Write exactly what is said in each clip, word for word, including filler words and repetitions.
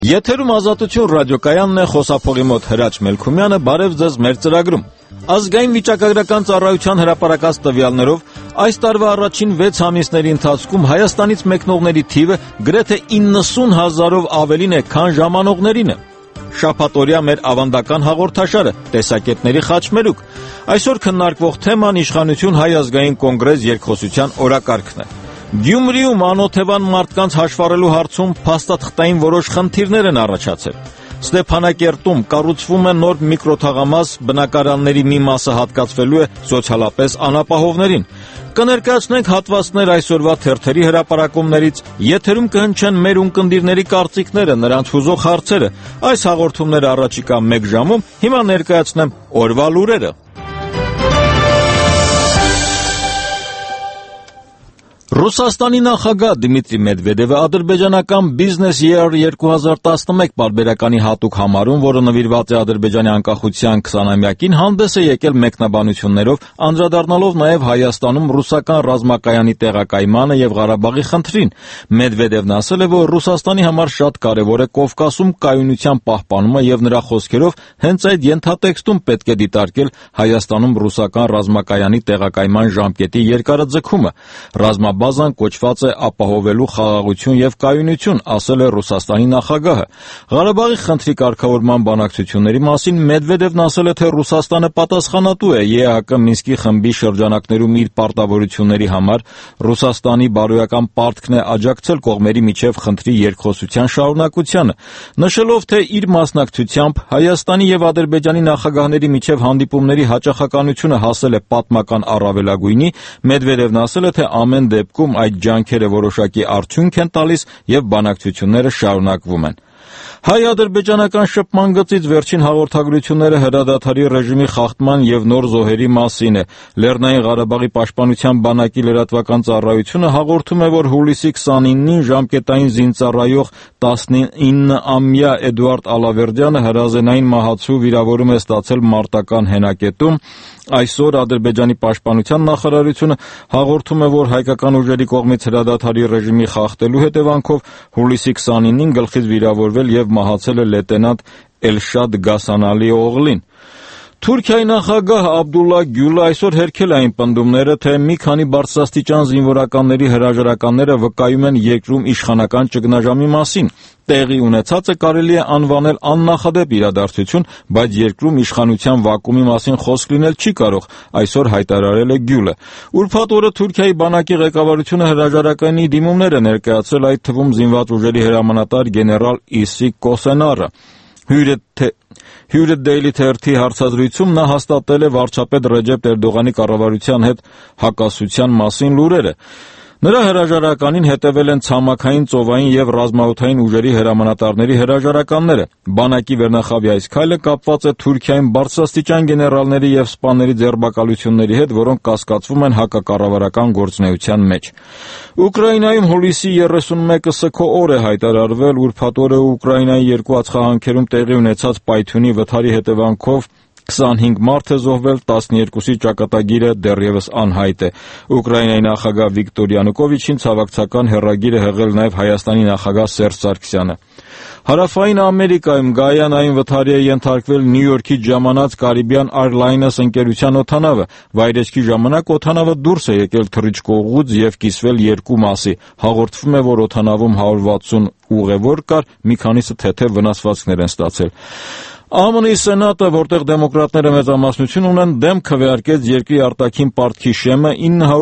Եթերում Ազատություն ռադիոկայանն է, խոսափողի մոտ Հրաչ Մելքումյանը, բարև ձեզ մեր ծրագրում։ Ազգային վիճակագրական ծառայության հրապարակած տվյալներով այս տարվա առաջին վեց ամիսների ընթացքում Հայաստանից մեկնողների թիվը գրեթե իննսուն հազարով ավելին է, քան ժամանողներինը։ Շաբաթօրյա մեր ավանդական հաղորդաշարը տեսակետների խաչմերուկ։ Այսօր քննարկվող թեման իշխանություն Հայ ազգային կոնգրես երկխոսության օրակարգն է։ Գյումրիում անօթևան մարդկանց հաշվառելու հարցում փաստաթղթային որոշ խնդիրներ են առաջացել։ Ստեփանակերտում կառուցվում է նոր միկրոթաղամաս, բնակարանների մի մասը հատկացվելու է սոցիալապես անապահովներին։ Կներկայացնենք հատվածներ այսօրվա թերթերի հրապարակումներից, եթերում կհնչեն մեր ունկնդիրների կարծիքները, նրանց հուզող հարցերը։ Այս հաղորդումները առաջիկա մեկ ժամում, հիմա ներկայացնեմ օրվա լուրերը։ Ռուսաստանի նախագահ Դմիտրի Մեդվեդևը ադրբեջանական Business Year երկու հազար տասնմեկ պարբերականի հատուկ համարում, որը նվիրված է Ադրբեջանի անկախության քսանամյակին, հանդես է եկել մեկնաբանություններով, անդրադառնալով նաև Հայաստանում ռուսական ռազմակայանի տեղակայմանը եւ Ղարաբաղի խնդրին։ Մեդվեդևն ասել է, որ Ռուսաստանի համար շատ կարևոր է Կովկասում կայունության պահպանումը եւ նրա խոսքերով հենց այդ ենթատեքստում պետք է դիտարկել Հայաստանում ռուսական ռազմակայանի տեղակայման ժամկետի երկարաձգումը։ Ռազմա Բազան կոչված է ապահովելու խաղաղություն եւ կայունություն, ասել է Ռուսաստանի նախագահը։ Ղարաբաղի խնդրի կարգավորման բանակցությունների մասին Մեդվեդևն ասել է, թե Ռուսաստանը պատասխանատու է ԵԱՀԿ Մինսկի խմբի շրջանակներում իր պարտավորությունների համար։ Ռուսաստանի բարոյական պարտքն է աջակցել կողմերի միջև խնդրի երկխոսության շարունակությանը, նշելով, թե իր մասնակցությամբ Հայաստանի եւ Ադրբեջանի նախագահների միջև հանդիպումների հաճախականությունը հասել է պատմական առավելագույնի։ Մեդվեդևն ասել է, թե ամեն դեպքում այդ ջանքերը որոշակի արդյունք են տալիս եւ բանակցությունները շարունակվում են։ Հայ-ադրբեջանական շփման գծից վերջին հաղորդագրությունները հրադադարի ռեժիմի խախտման եւ նոր զոհերի մասին է։ Լեռնային Ղարաբաղի պաշտպանության բանակի լրատվական ծառայությունը հաղորդում է, որ հուլիսի քսանինին ժամկետային զինծառայող տասնիննամյա Էդուարդ Ալավերդյանը հրազենային մահացու վիրավորում է ստացել մարտական հենակետում։ Այսօր Ադրբեջանի պաշտպանության նախարարությունը հաղորդում է, որ հայկական ուժերի կողմից հրադադարի ռեժիմի խախտելու հետևանքով հուլիսի քսանինին գլխից վիրավորվել եւ մահացել է լեյտենանտ Էլշադ Գասանալի Օղլին։ Թուրքիայի նախագահ Աբդուլլա Գյուլը այսօր հերքել այն պնդումները, թե մի քանի բարձրաստիճան զինվորականների հրաժարականները վկայում են երկրում իշխանական ճգնաժամի մասին։ Տեղի ունեցածը կարելի է անվանել աննախադեպ իրադարձություն, բայց երկրում իշխանության վակուումի մասին խոսք լինել չի կարող, այսօր հայտարարել է Գյուլը։ Ուրբաթ օրը Թուրքիայի բանակի ղեկավարությունը հրաժարականի դիմումներ է ներկայացրել, այդ թվում զինված ուժերի հրամանատար գեներալ Իսիկ Կոսենարը։ Հյուրը Daily թերթի հարցազրույցում նա հաստատել է վարչապետ Ռեջեփ Էրդողանի կառավարության հետ հակասության մասին լուրերը։ Նրա հրաժարականին հետևել են ցամաքային, ծովային եւ ռազմաօդային ուժերի հրամանատարների հրաժարականները։ Բանակի վերնախավի այս քայլը կապված է Թուրքիայում բարձրաստիճան գեներալների եւ սպաների ձերբակալությունների հետ, որոնք կասկածվում են հակակառավարական գործունեության մեջ։ Ուկրաինայում հուլիսի երեսունմեկը սգո օր է հայտարարվել, ուրբաթ օրը Ուկրաինայի երկու ածխահանքերում տեղի ունեցած պայթյունի վթարի հետևանքով քսանհինգ մարդ է զոհվել, տասներկուսի ճակատագիրը դեռևս անհայտ է։ Ուկրաինայի նախագահ Վիկտոր Յանուկովիչին ցավակցական հեռագիր է հղել նաև Հայաստանի նախագահ Սերժ Սարգսյանը։ Հարավային Ամերիկայում Գայանային վթարի է ենթարկվել Նյու Յորքից ժամանած Caribbean Airlines ընկերության օդանավը։ Վայրեջքի ժամանակ օդանավը դուրս է եկել թռիչքողուց եւ կիսվել երկու մասի։ Հաղորդվում է, որ օդանավում հարյուր վաթսուն ուղևոր կար, մի քանիսը թեթև վնասվածքներ են ստացել։ ԱՄՆ-ի Սենատը, որտեղ դեմոկրատները մեծամասնություն ունեն, դեմ քվեարկեց երկրի արտաքին պարտքի շեմը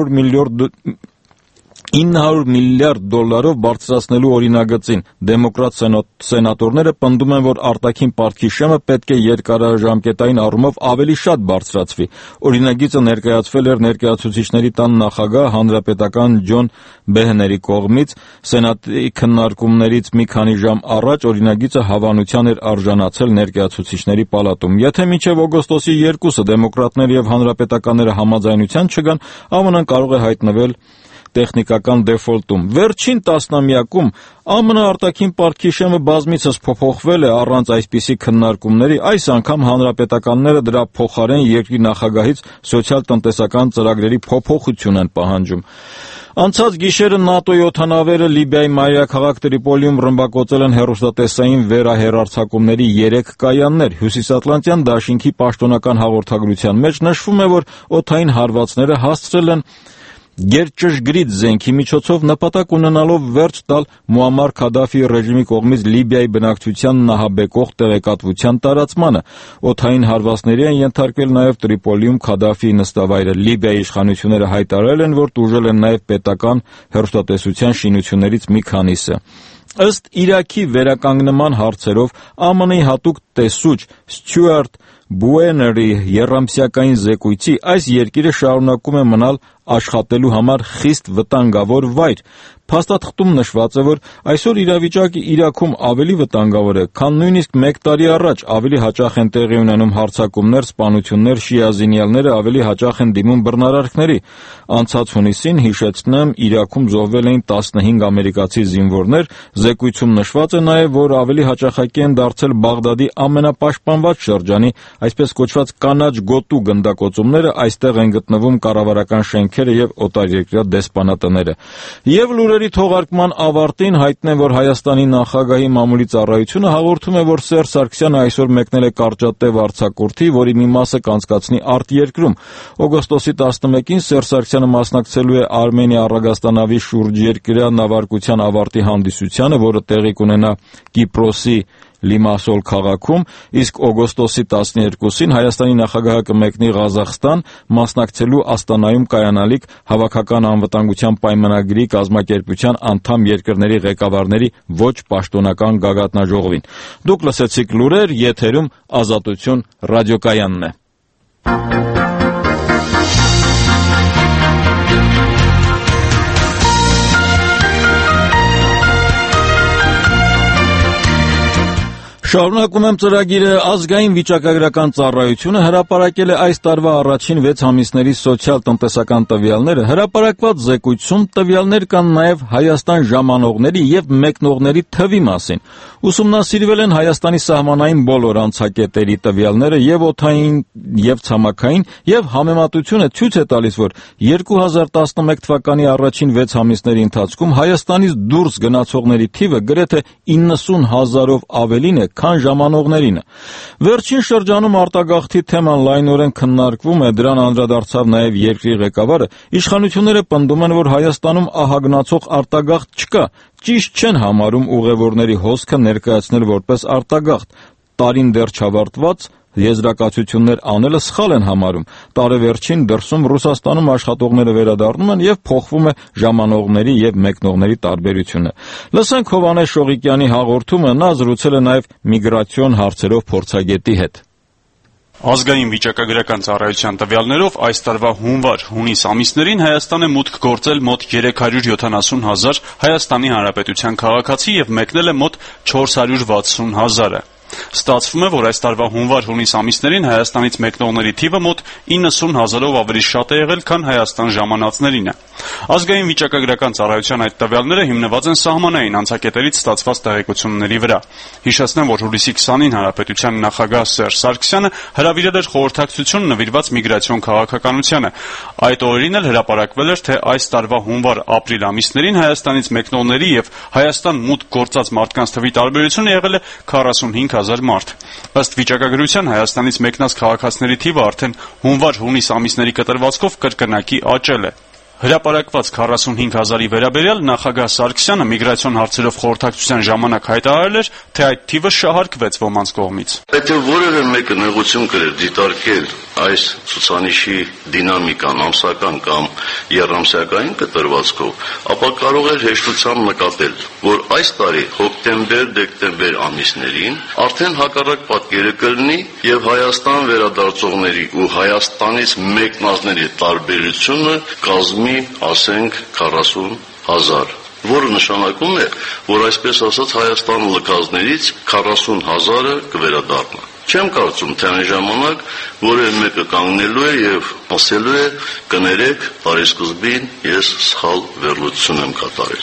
ինը հարյուր միլիարդ դոլարով բարձրացնելու օրինագծին։ Դեմոկրատ սենատորները պնդում են, որ արտաքին պարտքի շեմը պետք է երկարաժամկետային առումով ավելի շատ բարձրացվի։ Օրինագիծը ներկայացվել էր ներկայացուցիչների տան նախագահ հանրապետական Ջոն Բեհների կողմից։ Սենատի քննարկումներից մի քանի ժամ առաջ օրինագիծը հավանության էր արժանացել ներկայացուցիչների պալատում։ Եթե մինչև օգոստոսի երկուսը դեմոկրատները եւ հանրապետականները համաձայնության չգան, ԱՄՆ-ն կարող է հայտնվել տեխնիկական դեֆոլտում։ Վերջին տասնամյակում ԱՄՆ արտաքին պարտքի շեմը բազմիցս փոփոխվել է առանց այսպիսի քննարկումների, այս անգամ հանրապետականները դրա փոխարեն երկրի նախագահից սոցիալ-տնտեսական ծրագրերի փոփոխություն են պահանջում։ Անցած գիշերը ՆԱՏՕ-ի օդանավերը Լիբիայի մայրաքաղաք Տրիպոլիում ռմբակոծել են հեռուստատեսային վերահեռարձակումների երեք կայաններ։ Հյուսիսատլանտյան դաշինքի պաշտոնական հաղորդագրության մեջ նշվում է, որ օդային հարվածները հասցրել են գերճշգրիտ զենքի միջոցով նպատակ ունենալով վերջ տալ Մուամմար Քադաֆիի ռեժիմի կողմից Լիբիայի բնակչության նահաբեկող տեղեկատվության տարածմանը։ Օդային հարվածների են ենթարկվել նաև Տրիպոլիում Քադաֆիի նստավայրը։ Լիբիայի իշխանությունները հայտարարել են, որ տուժել են նաև պետական հեռուստատեսության շինություններից մի քանիսը։ Ըստ Իրաքի վերականգնման հարցերով ԱՄՆ -ի հատուկ տեսուչ Ստյուարտ Բուեների եռամսյակային զեկույցի այս երկիրը շարունակում է մնալ աշխատելու համար խիստ վտանգավոր վայր։ Փաստաթղթում նշված է, որ այսօր իրավիճակը Իրաքում ավելի վտանգավոր է, քան նույնիսկ մեկ տարի առաջ։ Ավելի հաճախ են տեղի ունենում հարձակումներ, սպանություններ, շիա զինյալները ավելի հաճախ են դիմում բռնարարքների։ Անցած հունիսին, հիշեցնեմ, Իրաքում զոհվել էին տասնհինգ ամերիկացի զինվորներ։ Զեկույցում նշված է նաև, որ ավելի հաճախակի են դարձել Բաղդադի ամենապաշտպանված շրջանի, այսպես կոչված կանաչ գոտու գնդակոծումները, այստեղ են գտնվում կառավարական շենքերը եւ օտարերկրյա դեսպանատները։ Եվ լուրերի թողարկման ավարտին հայտնեմ, որ Հայաստանի նախագահի մամուլի ծառայությունը հաղորդում է, որ Սերժ Սարգսյանը այսօր մեկնել է կարճատև արձակուրդի, որի մի մասը կանցկացնի արտերկրում։ Օգոստոսի տասնմեկին Սերժ Սարգսյանը մասնակցելու է Արմենիա առագաստանավի շուրջերկրյա նավարկության ավարտի հանդիսությանը, որը տեղի կունենա Կիպրոսի Լիմասոլ քաղաքում, իսկ օգոստոսի տասներկուսին Հայաստանի նախագահը կմեկնի Ղազախստան, մասնակցելու Աստանայում կայանալիք Հավաքական անվտանգության պայմանագրի կազմակերպության անդամ երկրների ղեկավարների ոչ պաշտոնական գագաթնաժողովին։ Դուք լսեցիք լուրեր, եթերում Ազատություն ռադիոկայանն է։ Շարունակում եմ ծրագիրը։ Ազգային վիճակագրական ծառայությունը հրապարակել է այս տարվա առաջին վեց ամիսների սոցիալ-տնտեսական տվյալները։ Հրապարակված զեկույցում տվյալներ կան նաև Հայաստան ժամանողների եւ մեկնողների թվի մասին։ Ուսումնասիրվել են Հայաստանի սահմանային բոլոր անցակետերի տվյալները եւ օդային եւ ցամաքային, եւ համեմատությունը ցույց է տալիս, որ երկու հազար տասնմեկ թվականի առաջին վեց ամիսների ընթացքում Հայաստանից դուրս գնացողների թիվը գրեթե իննսուն հազարով ավելին է, քան ժամանողներինը։ Վերջին շրջանում արտագաղթի թեման լայնորեն քննարկվում է, դրան անդրադարձավ նաև երկրի ղեկավարը։ Իշխանությունները պնդում են, որ Հայաստանում ահագնացող արտագաղթ չկա, ճիշտ չեն համարում ուղևորների հոսքը ներկայացնել որպես արտագաղթ։ Տարին դեռ չավարտված եզրակացություններ անելը սխալ են համարում։ Տարեվերջին դրսում Ռուսաստանում աշխատողները վերադառնում են եւ փոխվում է ժամանողների եւ մեկնողների տարբերությունը։ Լսենք Հովհաննես Շողիկյանի հաղորդումը, նա զրուցել է նաեւ միգրացիոն հարցերով փորձագետի հետ։ Ազգային վիճակագրական ծառայության տվյալներով այս տարվա հունվար-հունիս ամիսներին Հայաստան է մուտք գործել մոտ երեք հարյուր յոթանասուն հազար Հայաստանի Հանրապետության քաղաքացի եւ մեկնել է մոտ չորս հարյուր վաթսուն հազարը։ Ստացվում է, որ այս տարվա հունվար-հունիս ամիսներին Հայաստանից մեկնողների թիվը մոտ իննսուն հազարով ավելի շատ է եղել, քան Հայաստան ժամանածներինը։ Ազգային վիճակագրական ծառայության այդ տվյալները հիմնված են սահմանային անցակետերից ստացված տեղեկությունների վրա։ Հիշեցնեմ, որ հուլիսի քսանին Հանրապետության նախագահ Սերժ Սարգսյանը հրավիրել էր խորհրդակցություն նվիրված միգրացիոն քաղաքականությանը։ Այդ օրերին էլ հրապարակվել էր, թե այս տարվա հունվար-ապրիլ ամիսներին Հայաստանից մեկնողների եւ Հայաստան մուտք գործած մարդկանց թվի տարբերությունը եղել է քառասունհինգ հազար մարդ։ Ըստ վիճակագրության Հայաստանից մեկնած քաղաքացիների թիվը արդեն հունվար-հունիս ամիսների կտրվածքով կրկնակի աճել է։ Հրապարակված քառասունհինգ հազարի վերաբերյալ նախագահ Սարգսյանը միգրացիոն հարցերով խորհրդակցության ժամանակ հայտարարել էր, թե այդ թիվը շահարկվեց ոմանց կողմից։ Եթե որևէ մեկը նեղություն կրեր դիտարկել այս ցուցանիշի դինամիկան ամսական կամ եռամսյակային կտրվածքով, ապա կարող էր հեշտությամբ նկատել, որ այս տարի հոկտեմբեր-դեկտեմբեր ամիսներին արդեն հակառակ պատկերը կլինի եւ Հայաստան վերադարձողների ու Հայաստանից մեկնածների տարբերությունը կազմի, ասենք, քառասուն հազար, որը նշանակում է, որ այսպես ասած Հայաստան լքածներից քառասուն հազարը կվերադառնա։ Չեմ կարծում, թե այն ժամանակ որևէ մեկը կանգնելու է եւ ասելու է կներեք, տարեսկզբին ես սխալ վերլուծություն եմ կատարել։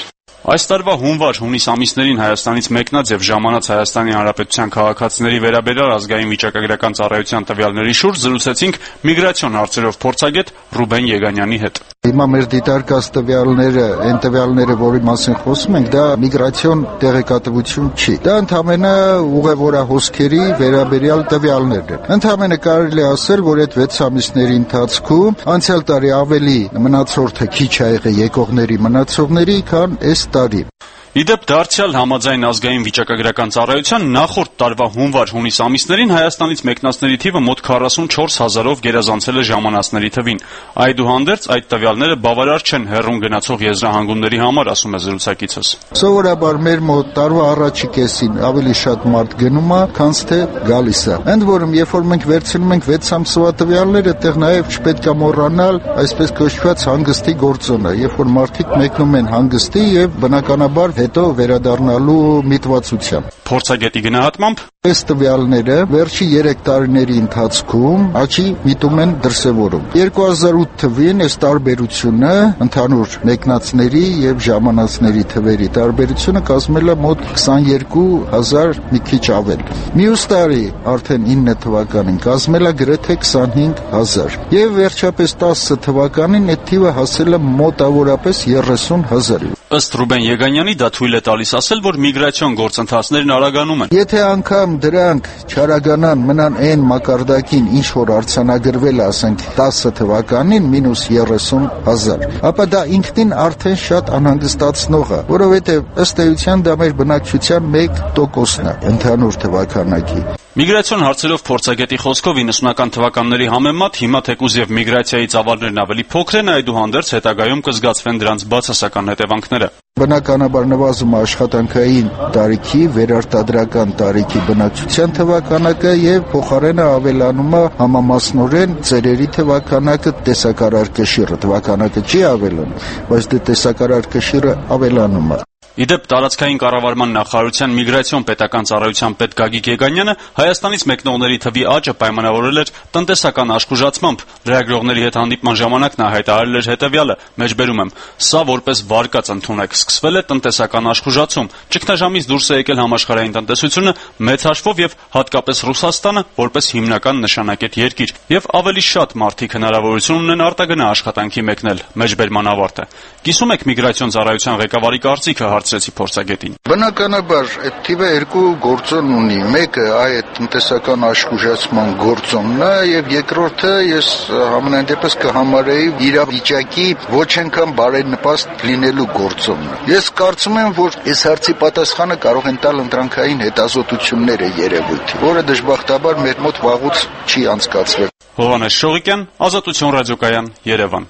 Այս տարվա հունվար-հունիս ամիսներին Հայաստանից մեկնած եւ ժամանած Հայաստանի Հանրապետության քաղաքացիների վերաբերյալ ազգային վիճակագրական ծառայության տվյալների շուրջ զրուցեցինք միգրացիոն հարցերով փորձագետ Ռուբեն Եգանյանի հետ։ Հիմա մեր դիտարկած տվյալները, այն տվյալները, որի մասին խոսում ենք, դա միգրացիոն տեղեկատվություն չի։ Դա ընդհանրապես ուղևորահոսքերի վերաբերյալ տվյալներն են։ Ընդհանրապես կարելի է ասել, որ այդ վեց ամիսների ընթացքում անցյալ տարի ավելի մնացորդը քիչ ա եղել եկողների մնացողների, քան այս տարի։ Իդեպ դարձյալ համաձայն ազգային վիճակագրական ծառայության նախորդ տարվա հունվար-հունիս ամիսներին Հայաստանից մեկնածների թիվը մոտ քառասունչորս հազարով գերազանցել է ժամանածների թվին։ Այդուհանդերձ այդ տվյալները բավարար չեն հեռուն գնացող եզրահանգումների համար, ասում է զրուցակիցս։ Սովորաբար մեր մոտ տարվա առաջի կեսին ավելի շատ մարդ գնում է, քան թե գալիս է։ Ընդ որում, երբ որ մենք վերցնում ենք վեց ամսվա տվյալները, այդտեղ նաև չպետք է մոռանալ այսպես կոչված հանգստի գործոնը, երբ որ մարդիկ մեկնում են հանգստի եւ բնականաբար հետո վերադառնալու միտվածությամբ։ Փորձագետի գնահատմամբ այս տվյալները վերջի երեք տարիների ընթացքում աճի միտում են դրսևորում։ երկու հազար ութ թվին այս տարբերությունը ընդհանուր մեկնածների եւ ժամանածների թվերի տարբերությունը կազմել է մոտ քսաներկու հազար մի քիչ ավել։ Մյուս տարի արդեն ինը թվականին կազմել է գրեթե քսանհինգ հազար։ Եվ վերջապես տասը թվականին այդ թիվը հասել է մոտավորապես երեսուն հազարի։ Ըստ Ռուբեն Եգանյանի դա թույլ է տալիս ասել, որ միգրացիոն գործընթացներն արագանում են։ Եթե անգամ դրանք չարագանան, մնան այն մակարդակին, ինչ որ արձանագրվել է, ասենք տասը թվականին մինուս երեսուն հազար, ապա դա ինքնին արդեն շատ անհանգստացնող է, որովհետև ըստ էության դա մեր բնակչության մեկ տոկոսն է ընդհանուր թվականակի։ Միգրացիոն հարցերով փորձագետի խոսքով իննսունական թվականների համեմատ հիմա թեկուզ եւ միգրացիայի ծավալներն ավելի փոքր են, այդուհանդերձ հետագայում կզգացվեն դրանց բացասական հետևանքները։ Բնականաբար նվազում է աշխատանքային տարիքի, վերարտադրական տարիքի բնակչության թվականակը եւ փոխարենը ավելանում է համամասնորեն ծերերի թվականակը, տեսակարար կշիռը թվականակը չի ավելանում, բայց դե տեսակարար կշիռը ավելանում է։ Իդեպ տարածքային կառավարման նախարարության միգրացիոն պետական ծառայության պետ Գագիկ Եգանյանը Հայաստանից մեկնողների թվի աճը պայմանավորել էր տնտեսական աշխուժացմամբ։ Լրագրողների հետ հանդիպման ժամանակ նա հայտարարել էր հետևյալը. մեջբերում եմ, սա որպես վարկած ընդունեք, սկսվել է տնտեսական աշխուժացում։ Ճգնաժամից դուրս է եկել համաշխարհային տնտեսությունը, մեծ հաշվով եւ հատկապես Ռուսաստանը որպես հիմնական նշանակետ երկիր, եւ ավելի շատ մարդիկ հնարավորություն ունեն արտագնա աշխատանքի մեկնել։ Մեջբերման ավարտը։ Կիսում եք միգրացիոն ծառայության ղեկավարի կարծիքը, հարցրեցի փորձագետին։ Բնականաբար այդ թիվը երկու գործոն ունի։ Մեկը այդ տնտեսական աշխուժացման գործոնն է եւ երկրորդը ես համենայն դեպս կհամարեի իրավիճակի ոչ այնքան բարենպաստ լինելու գործոնն է։ Ես կարծում եմ, որ այս հարցի պատասխանը կարող են տալ ընտրանքային հետազոտությունները երևույթի, որը դժբախտաբար մեր մոտ վաղուց չի անցկացվել։ Հովհաննես Շողիկյան, Ազատություն ռադիոկայան, Երևան։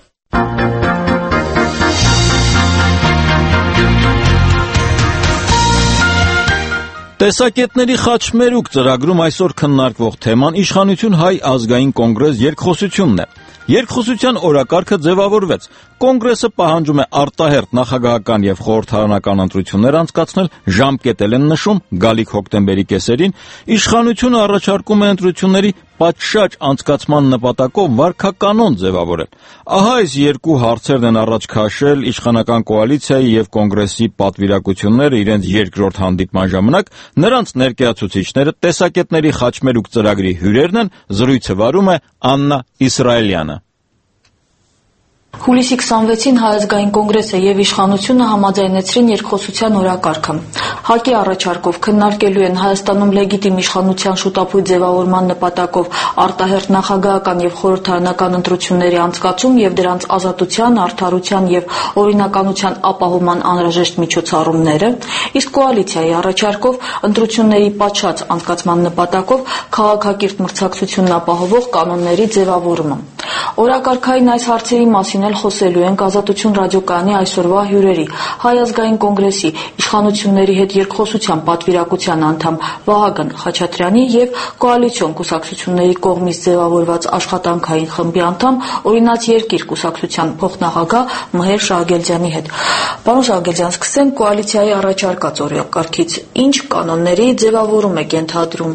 Տեսակետների խաչմերուկ ծրագրում այսօր քննարկվող թեման իշխանություն հայ ազգային կոնգրես երկխոսությունն է։ Երկխոսության օրակարգը ձևավորվեց։ Կոնգրեսը պահանջում է արտահերթ նախագահական եւ խորհրդարանական ընտրություններ անցկացնել, ժամկետել են նշում գալիք հոկտեմբերի կեսերին, իշխանությունը առաջարկում է ընտրությունների պատշաճ անցկացման նպատակով վարքականոն ձևավորել։ Ահա այս երկու հարցերն են առաջ քաշել իշխանական կոալիցիայի եւ կոնգրեսի պատվիրակությունները իրենց երկրորդ հանդիպման ժամանակ, նրանց ներկայացուցիչները տեսակետների խաչմերուկ ծրագրի հյուրերն են, զրույցը վարում է Աննա Իսրայելյանը։ Հուլիսի քսանվեցին Հայ ազգային կոնգրեսը եւ իշխանությունը համաձայնեցրին երկխոսության օրակարգը։ ՀԱԿ-ի առաջարկով քննարկելու են Հայաստանում լեգիտիմ իշխանության շուտապույտ ձևավորման նպատակով արտահերթ նախագահական եւ խորհրդարանական ընտրությունների անցկացում եւ դրանց ազատության, արդարության եւ օրինականության ապահովման անհրաժեշտ միջոցառումները, իսկ կոալիցիայի առաջարկով ընտրությունների պատշաճ անցկացման նպատակով քաղաքակիրթ մրցակցությունն ապահովող կանոնների ձևավորումը։ Օրակարգային այս հարցերի մասին էլ խոսելու ենք Ազատություն ռադիոկայանի այսօրվա հյուրերի Հայ ազգային կոնգրեսի իշխանությունների հետ երկխոսության պատվիրակության անդամ Վահագն Խաչատրյանի եւ կոալիցիոն կուսակցությունների կողմից ձևավորված աշխատանքային խմբի անդամ Օրինաց երկիր կուսակցության փոխնախագահ Մհեր Շահագելդյանի հետ։ Պարոն Շահագելդյան, սկսենք կոալիցիայի առաջարկած օրակարգից։ Ինչ կանոնների ձևավորում եք ենթադրում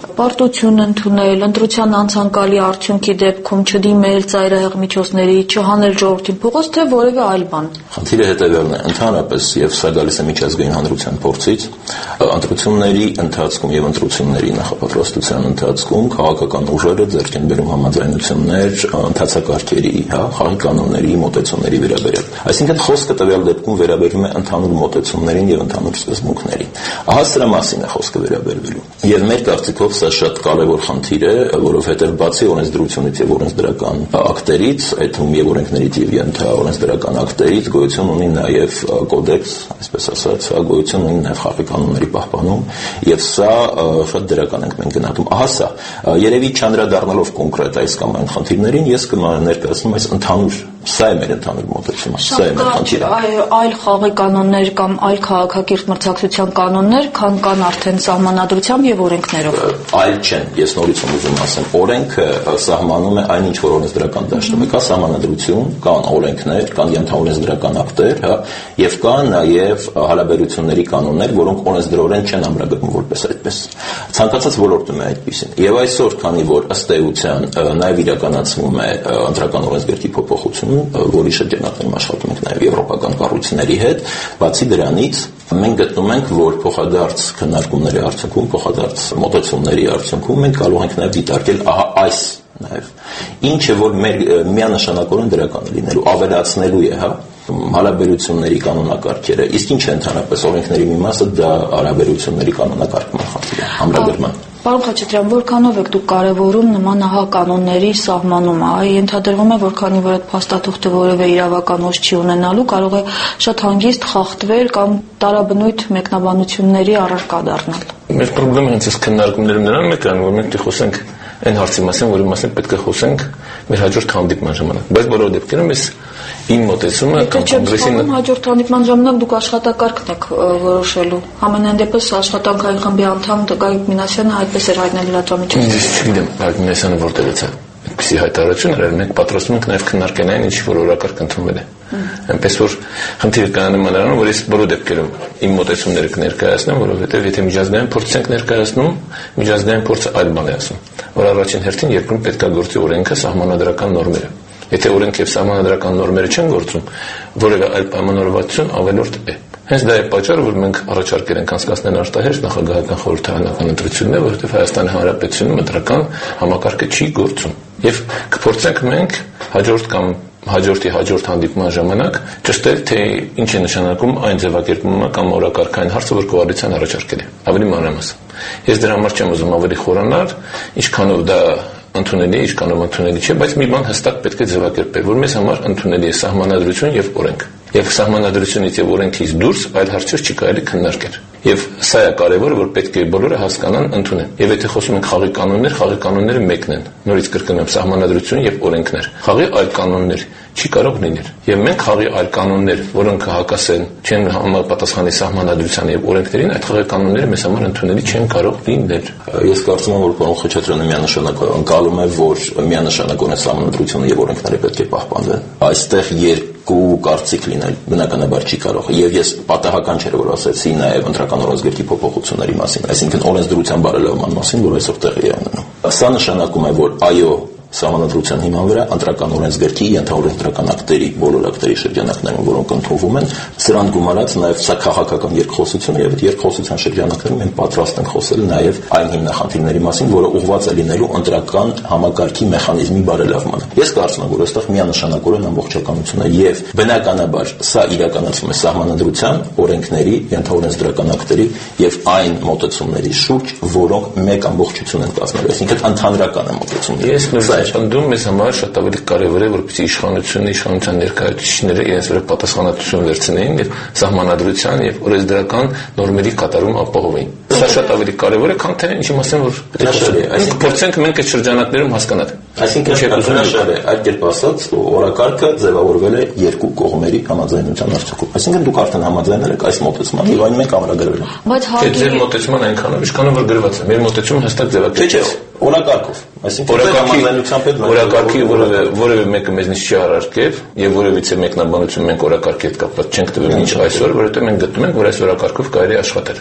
Պարտություն ընդունել, ընտրության անցանկալի արդյունքի դեպքում չդիմել ծայրահեղ միջոցների, չհանել ժողովրդին փողոց, թե որևէ այլ բան։ Խնդիրը հետևյալն է, ընդհանրապես եւ սա գալիս է միջազգային հանրության փորձից, ընտրությունների ընթացքում եւ ընտրությունների նախապատրաստության ընթացքում քաղաքական ուժերը ձեռք են բերում համաձայնություններ ընթացակարգերի, հա, խաղի կանոնների, մոտեցումների վերաբերյալ։ Այսինքն խոսքը տվյալ դեպքում վերաբերվում է ընդհանուր մոտեցումներին եւ ընդհանուր սկզբունքներին։ Ահա սրա մասին է խոսքը վերաբերվելու։ Եվ մեր կարծիքով սա շատ կարևոր խնդիր է, որովհետեւ բացի օրենսդրությունից եւ օրենսդրական ակտերից, այդ թվում եւ օրենքներից եւ ենթաօրենսդրական ակտերից գոյություն ունի նաեւ կոդեքս, այսպես ասած, գոյություն ունի նաեւ խաղի կանոնների պահպանում եւ սա շատ դրական ենք մենք գնահատում։ Ահա սա երևի չանդրադառնալով կոնկրետ այս կամ այն խնդիրներին, ես կներկայացնում այս ընդհանուր սա է մեր ընդհանուր մոտեցումը, սա է մեր խնդիրը։ Այլ խաղի կանոններ կամ այլ քաղաքակիրթ մրցակցության կանոններ, քան կան արդեն սահմանադրությամբ եւ օրենքներով։ Այլ չեն, ես նորից ուզում ասեմ, օրենքը սահմանում է այն ինչ որ օրենսդրական դաշտում է, կա սահմանադրություն, կան օրենքներ, կան ենթաօրենսդրական ակտեր, հա, եւ կան նաեւ հարաբերությունների կանոններ, որոնք օրենսդրորեն չեն ամրագրվում որպես այդպես։ Ցանկացած ոլորտում է այդպեսին։ Եվ այսօր, քանի որ ըստ էության նաեւ իրականացվում է ընտրական օրենսգրքի փոփոխություն, որի շրջանակներում աշխատում ենք նաև եվրոպական կառույցների հետ, բացի դրանից մենք գտնում ենք, որ փոխադարձ քննարկումների արդյունքում, փոխադարձ մոտեցումների արդյունքում մենք կարող ենք նաև դիտարկել ահա այս նաև ինչը որ մեր միանշանակորեն դրական է լինելու, ավելացնելու է, հա, հարաբերությունների կանոնակարգերը, իսկ ինչ է ընդհանրապես օրենքների մի մասը դա հարաբերությունների կանոնակարգման խնդիր է, ամրագրման։ Պարոն Խաչատրյան, որքանով եք դուք կարևորում նման ահա կանոնների սահմանումը, ենթադրվում է, որ քանի որ այդ փաստաթուղթը որևէ իրավական ոճ չի ունենալու, կարող է շատ հանգիստ խախտվել կամ տարաբնույթ մեկնաբանությունների առարկա դառնալ։ Մեր խնդրումը հենց այս քննարկումներում նրան է կան, որ մենք խոսենք այն հարցի մասին, որի մասին պետք է խոսենք մեր հաջորդ հանդիպման ժամանակ։ Բայց բոլոր դեպքերում այս իմ մոտեցումը կամ կոնգրեսին հաջորդ հանդիպման ժամանակ դուք աշխատակարգն եք որոշելու։ Համենայն դեպս աշխատանքային խմբի անդամ Գագիկ Մինասյանը այդպես էր հայտնել լրատվամիջոցին։ Ես չգիտեմ, Գագիկ Մինասյանը որտեղից է այդպիսի հայտարարություն արել, մենք պատրաստվում ենք նաև քննարկել այն, ինչ որ օրակարգ ընդունվել է։ Այնպես որ խնդիրը կա նմանարանում, որ ես բոլոր դեպքերում իմ մոտեցումները կներկայացնեմ, որովհետև եթե միջազգային փորձ ենք ներկայացնում, միջազգային փորձը այլ բան է ասում, որ առաջին հերթին երկրում պետք է գործի օրենքը, սահմանադրական նորմերը։ Եթե օրենք եւ սահմանադրական նորմերը չեն գործում, որևէ այլ պայմանավորվածություն ավելորդ է։ Հենց դա է պատճառը, որ մենք առաջարկել ենք անցկացնել արտահերթ նախագահական խորհրդարանական ընտրություններ, որովհետև Հայաստանի Հանրապետությունում ընտրական համակարգը չի գործում։ Եվ կփորձենք մենք հաջորդ կամ հաջորդի հաջորդ հանդիպման ժամանակ ճշտել, թե ինչ է նշանակում այն ձևակերպումը կամ օրակարգային հարցը, որ կոալիցիան առաջարկել է։ Ավելի մանրամասն։ Ես դրա համար չեմ ուզում ավելի խորանալ, ինչքանով դա ընդունելի է, ինչքանով ընդունելի չէ, բայց մի բան հստակ պետք է ձևակերպել, որ մեզ համար ընդունելի է սահմանադրություն եւ օրենք։ Եվ սահմանադրությունից եւ օրենքից դուրս այլ հարցեր չի կարելի քննարկել։ Եվ սա է կարևորը, որ պետք է բոլորը հասկանան, ընդունեն։ Եվ եթե խոսում ենք խաղի կանոններ, խաղի կանոնները մեկն են։ Նորից կրկնեմ, սահմանադրություն եւ օրենքներ։ Խաղի այլ կանոններ չի կարող լինել։ Եվ մենք խաղի այլ կանոններ, որոնք հակասեն, չեն համապատասխանի սահմանադրությանը եւ օրենքներին, այդ խաղի կանոնները մեզ համար ընդունելի չեն կարող լինել։ Ես կարծում եմ, որ պարոն Խաչատրյանը միանշանակ ընկալում է, որ միանշանակորեն սահմանադրությունը եւ օրենքները պետք է պահպանվեն։ Այստեղ երկու կարծիք լինել բնականաբար չի կարող։ Եվ ես պատահական չէ որ ասեցի նաեւ ընտրական օրենսգրքի փոփոխությունների մասին, այսինքն օրենսդրության բարելավման մասին, որ այսօր տեղի է ունենում։ Սա նշանակում է, որ այո, սահմանադրության հիման վրա ընտրական օրենսգրքի ենթաօրենսդրական ակտերի բոլոր ակտերի շրջանակներում, որոնք ընդունվում են, սրան գումարած նաև սա քաղաքական երկխոսություն եւ այդ երկխոսության շրջանակներում մենք պատրաստ ենք խոսել նաև այն հիմնախնդիրների մասին, որը ուղղված է լինելու ընտրական համակարգի մեխանիզմի բարելավմանը։ Ես կարծում եմ, որ այստեղ միանշանակորեն ամբողջականություն է եւ բնականաբար սա իրականացվում է սահմանադրության, օրենքների, ենթաօրենսդրական ակտերի եւ այն մոտեցումների շուրջ, որոնք մեկ ամբողջություն են կազմելու, այսինքն ընդհանրական է մոտեցումները։ Ես Անդում մեզ համար շատ ավելի կարևոր է, որպեսզի իշխանությունը, իշխանության ներկայացուցիչները իրենց վրա պատասխանատվություն վերցնեին եւ սահմանադրության եւ օրենսդրական նորմերի կատարում ապահովեին։ Սա շատ ավելի կարևոր է, քան թե ինչի մասին որ պետք է այսինքն փորձենք մենք այդ շրջանակներում հասկանալ։ Այսինքն հնարավոր է այդ կերպ ասած օրակարգը ձևավորվել է երկու կողմերի համաձայնության արդյունքում։ Այսինքն դուք արդեն համաձայնել եք այս մոտեցման եւ այն մենք ամրագրել ենք։ Բայց հարկի ձեր մոտեցման այնքանով, ինչքանով որ գրված է։ Մեր մոտեցումը հստակ ձևակերպված է։ Օրակարգով, այսինքն համաձայնությամբ հետ օրակարգի որևէ որևէ մեկը մեզնից չի առարկել եւ որևիցե մեկնաբանություն մենք օրակարգի հետ կապված չենք տվել ինչ այսօր, որովհետեւ մենք գտնում ենք, որ այս օրակարգով կարելի է աշխատել։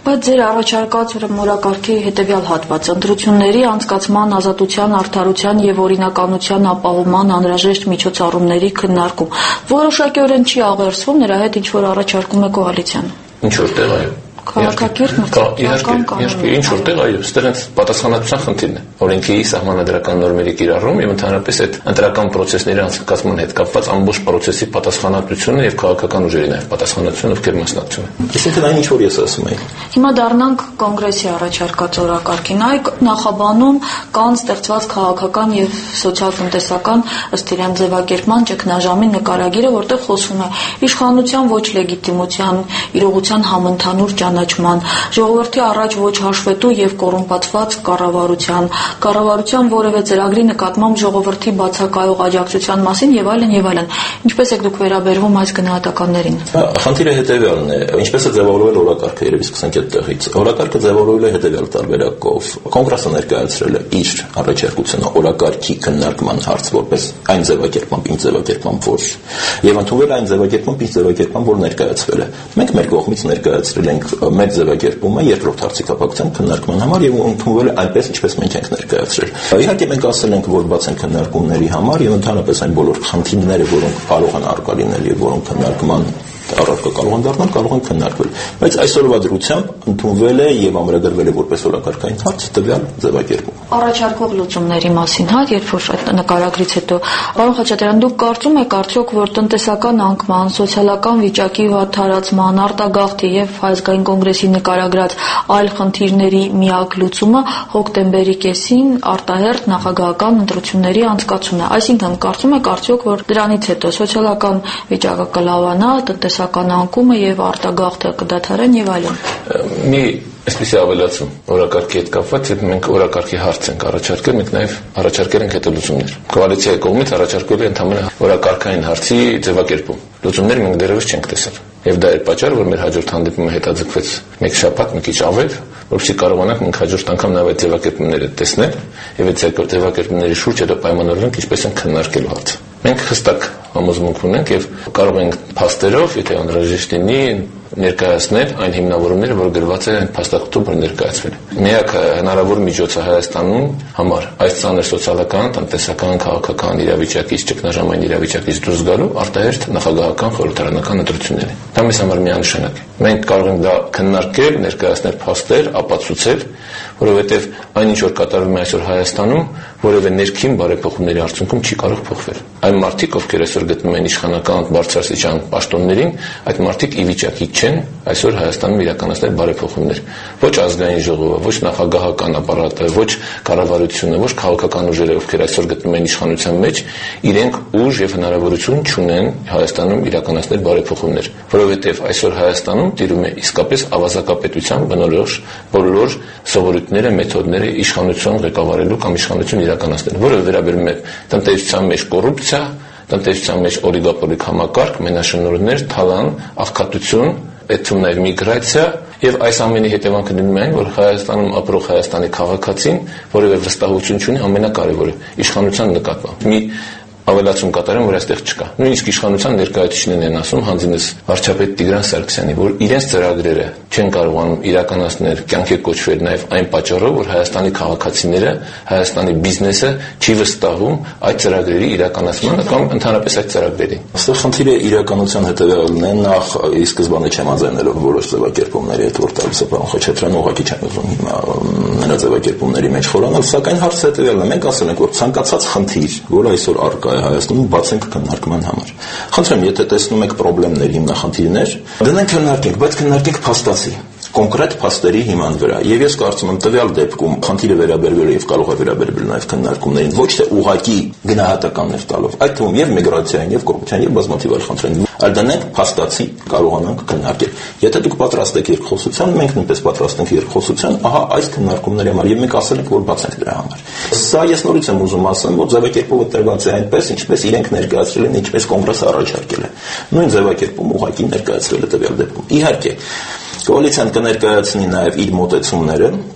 Բայց ձեր առաջարկած օրակարգի հետևյալ հատվածը ընտրությունների անցկացման ազատության, արդարության եւ օրինականության ապահովման անհրաժեշտ միջոցառումների քննարկում որոշակիորեն չի աղերսվում, նրա հետ ինչ որ առաջարկում է կոալիցիան։ Ինչ որտեղ այո։ Քաղաքակիրթ իհարկե, ինչ որտեղ այո, այստեղ հենց պատասխանատվության խնդիրն է։ Օրենքի սահմանադրական նորմերի կիրառում եւ ընդհանրապես այդ ընտրական process-ների անցկացման հետ կապված ամբողջ process-ի պատասխանատվությունը եւ քաղաքական ուժերի նաեւ պատասխանատվությունը, ովքեր մասնակցում են։ Այսինքն այն ինչ որ ես ասում եմ։ Հիմա դառնանք կոնգրեսի առաջարկած օրակարգին։ Այ նախաբանում կան ստեղծված քաղաքական եւ սոցիալ-տնտեսական ըստ իրեն ձևակերպման ճգնաժամի նկարագիրը, որտեղ խոսվում է իշխանության ոչ լեգիտիմության, իրողության համընդհանուր ճանաչման, ժողովրդի առաջ ոչ հաշվետու եւ կոռումպացված կառավարության, կառավարության որևէ ծրագրի նկատմամբ ժողովրդի բացակայող աջակցության մասին եւ այլն եւ այլն։ Ինչպես եք դուք վերաբերվում այս գնահատականներին։ Խնդիրը հետեւյալն է, ինչպես է ձևավորվել օրակարգը, երևի սկսենք այդտեղից։ Օրակարգը ձևավորվել է հետեւյալ տարբերակով։ Կոնգրեսը ներկայացրել է իր առաջարկությունը օրակարգի քննարկման հարց որպես այն ձևակերպամբ, ինչ ձևակերպամբ որ եւ ընդունվել այն ձևակերպամբ, ինչ ձևակերպամբ որ ներկայացվել է։ Մենք մեր կողմից ներկայացրել ենք մեր ձևակերպումը երկրորդ հարցի կապակցությամբ քննարկման համար եւ ընդունվել է այնպես, ինչպես մենք ենք ներկայացրել։ Իհարկե մենք ասել ենք, որ բաց են քննարկումների համար եւ ընդհանրապես այն բոլոր խնդիրները, որոնք կարող են առկա լինել եւ որոնք քննարկման առարկա կարող են դառնալ, կարող են քննարկվել, բայց այսօրվա դրությամբ ընդունվել է եւ ամրագրվել է որպես օրակարգային հարց տվյալ ձևակերպում։ Առաջարկող լուծումների մասին, հա, երբ որ այդ նկարագրից հետո, պարոն Խաչատրյան, դուք կարծում եք արդյոք, որ տնտեսական անկման, սոցիալական վիճակի վատթարացման, արտագաղթի եւ ազգային կոնգրեսի նկարագրած այլ խնդիրների միակ լուծումը հոկտեմբերի կեսին արտահերթ նախագահական ընտրությունների անցկացումն է։ Այսինքն, կարծում եք արդյոք, որ դրանից հետո սոցիալական վիճակը կլավանա, տնտեսական անկումը եւ արտագաղթը կդադարեն եւ այլն։ Մի այսպեսի ավելացում օրակարգի հետ կապված, երբ մենք օրակարգի հարց ենք առաջարկել, մենք նաև առաջարկել ենք հետելուծումներ։ Կոալիցիայի կողմից առաջարկվել է ընդհանրապես օրակարգային հարցի ձևակերպում։ Լուծումներ մենք դեռևս չենք տեսել։ Եվ դա էր պատճառը, որ մեր հաջորդ հանդիպումը հետաձգվեց մեկ շաբաթ, մի քիչ ավել, որովհետեւ կարողանանք մենք հաջորդ անգամ նաև այդ ձևակերպումները տեսնել եւ այդ ձևակերպումների շուրջ հետո պայմանավորվենք ինչպես են քննարկելու հարցը։ Մենք հստակ համոզմունք ունենք եւ կարող ենք փաստերով, եթե անհրաժեշտ լինի, ներկայացնել այն հիմնավորումները, որ գրված են փաստաթղթում, որ ներկայացվել է։ Միակ հնարավոր միջոցը Հայաստանում համար այս ծանր սոցիալական, տնտեսական, քաղաքական իրավիճակից, ճգնաժամային իրավիճակից դուրս գալու արտահերթ նախագահական խորհրդարանական ընտրություններ են։ Դա մեզ համար միանշանակ է։ Մենք կարող ենք դա քննարկել, ներկայացնել փաստեր, ապացուցել, որովհետև այն ինչ որ կատարվում է այսօր Հայաստանում, որևէ ներքին բարեփոխումների արդյունքում չի կարող փոխվել։ Այն մարդիկ, ովքեր այսօր գտնվում են իշխանական բարձրաստիճան պաշտոններին, այդ մարդիկ ի վիճակի չեն այսօր Հայաստանում իրականացնել բարեփոխումներ։ Ոչ ազգային ժողովը, ոչ նախագահական ապարատը, ոչ կառավարությունը, ոչ քաղաքական ուժերը, ովքեր այսօր գտնվում են իշխանության մեջ, իրենք ուժ եւ հնարավորություն չունեն Հայաստանում իրականացնել բարեփոխումներ, որովհետեւ այսօր Հայաստանում տիրում է իսկապես ավազակապետության բնորոշ բոլոր սովորույթները, մեթոդները իշխանություն ղեկավարելու կամ իշխանություն իրականացնելու, որը վերաբերում է տնտեսության մեջ կոռուպցիա, տնտեսության մեջ օլիգոպոլիկ համակարգ, մենաշնորհներ, թալան, աղքատություն, այդ թվում նաև միգրացիա եւ այս ամենի հետևանքը լինում է այն, որ Հայաստանում ապրող Հայաստանի քաղաքացին որևէ վստահություն չունի ամենակարևորը իշխանության նկատմամբ։ Մի ավելացում կատարեմ, որ այստեղ չկա։ Նույնիսկ իշխանության ներկայացուցիչներն են ասում, հանձինս վարչապետ Տիգրան Սարգսյանի, որ իրենց ծրագրերը չեն կարողանում իրականացնել, կյանքի կոչվել նաև այն պատճառով, որ Հայաստանի քաղաքացիները, Հայաստանի բիզնեսը չի վստահում այդ ծրագրերի իրականացմանը կամ ընդհանրապես այդ ծրագրերին։ Այստեղ խնդիրը իրականության հետևյալն է, նախ ի սկզբանե չհամաձայնելով որոշ ձևակերպումների հետ, որ տալիս է պարոն Խաչատրյանը, ուղղակի չեն ուզում հիմա նրա ձևակերպումների մեջ խորանալ, սակայն հարցը հետևյալն է, մենք ասել ենք, որ ցանկացած խնդիր, որ այսօր առկա է Հայաստանում, բաց ենք քննարկման համար։ Խնդրեմ, եթե տեսնում եք խնդիրներ, հիմնախնդիրներ, դնենք քննարկենք, բայց քննարկենք փաստացի, կոնկրետ փաստերի հիման վրա։ Եվ ես կարծում եմ տվյալ դեպքում խնդիրը վերաբերվել է եւ կարող է վերաբերվել նաեւ քննարկումներին, ոչ թե ուղղակի գնահատականներ տալով, այդ թվում եւ միգրացիային, եւ կոռուպցիային, եւ բազմաթիվ այլ խնդիրներին, այլ դնենք փաստացի կարողանանք քննարկել։ Եթե դուք պատրաստ եք երկխոսության, մենք նույնպես պատրաստ ենք երկխոսության, ահա այս քննարկումների համար, եւ մենք ասել ենք, որ բաց ենք դրա համար։ Սա ես նորից եմ ուզում ասեմ, որ ձևակերպումը տրված է այնպես, ինչպես իրենք ներկայացրել են, ինչպես կոնգրեսը առաջարկել է։ Նույն ձևակերպումը ուղղակի ներկայացրել է տվյալ դեպքում։ Իհարկե, կոալիցիան կներկայացնի նաև իր մոտեցումները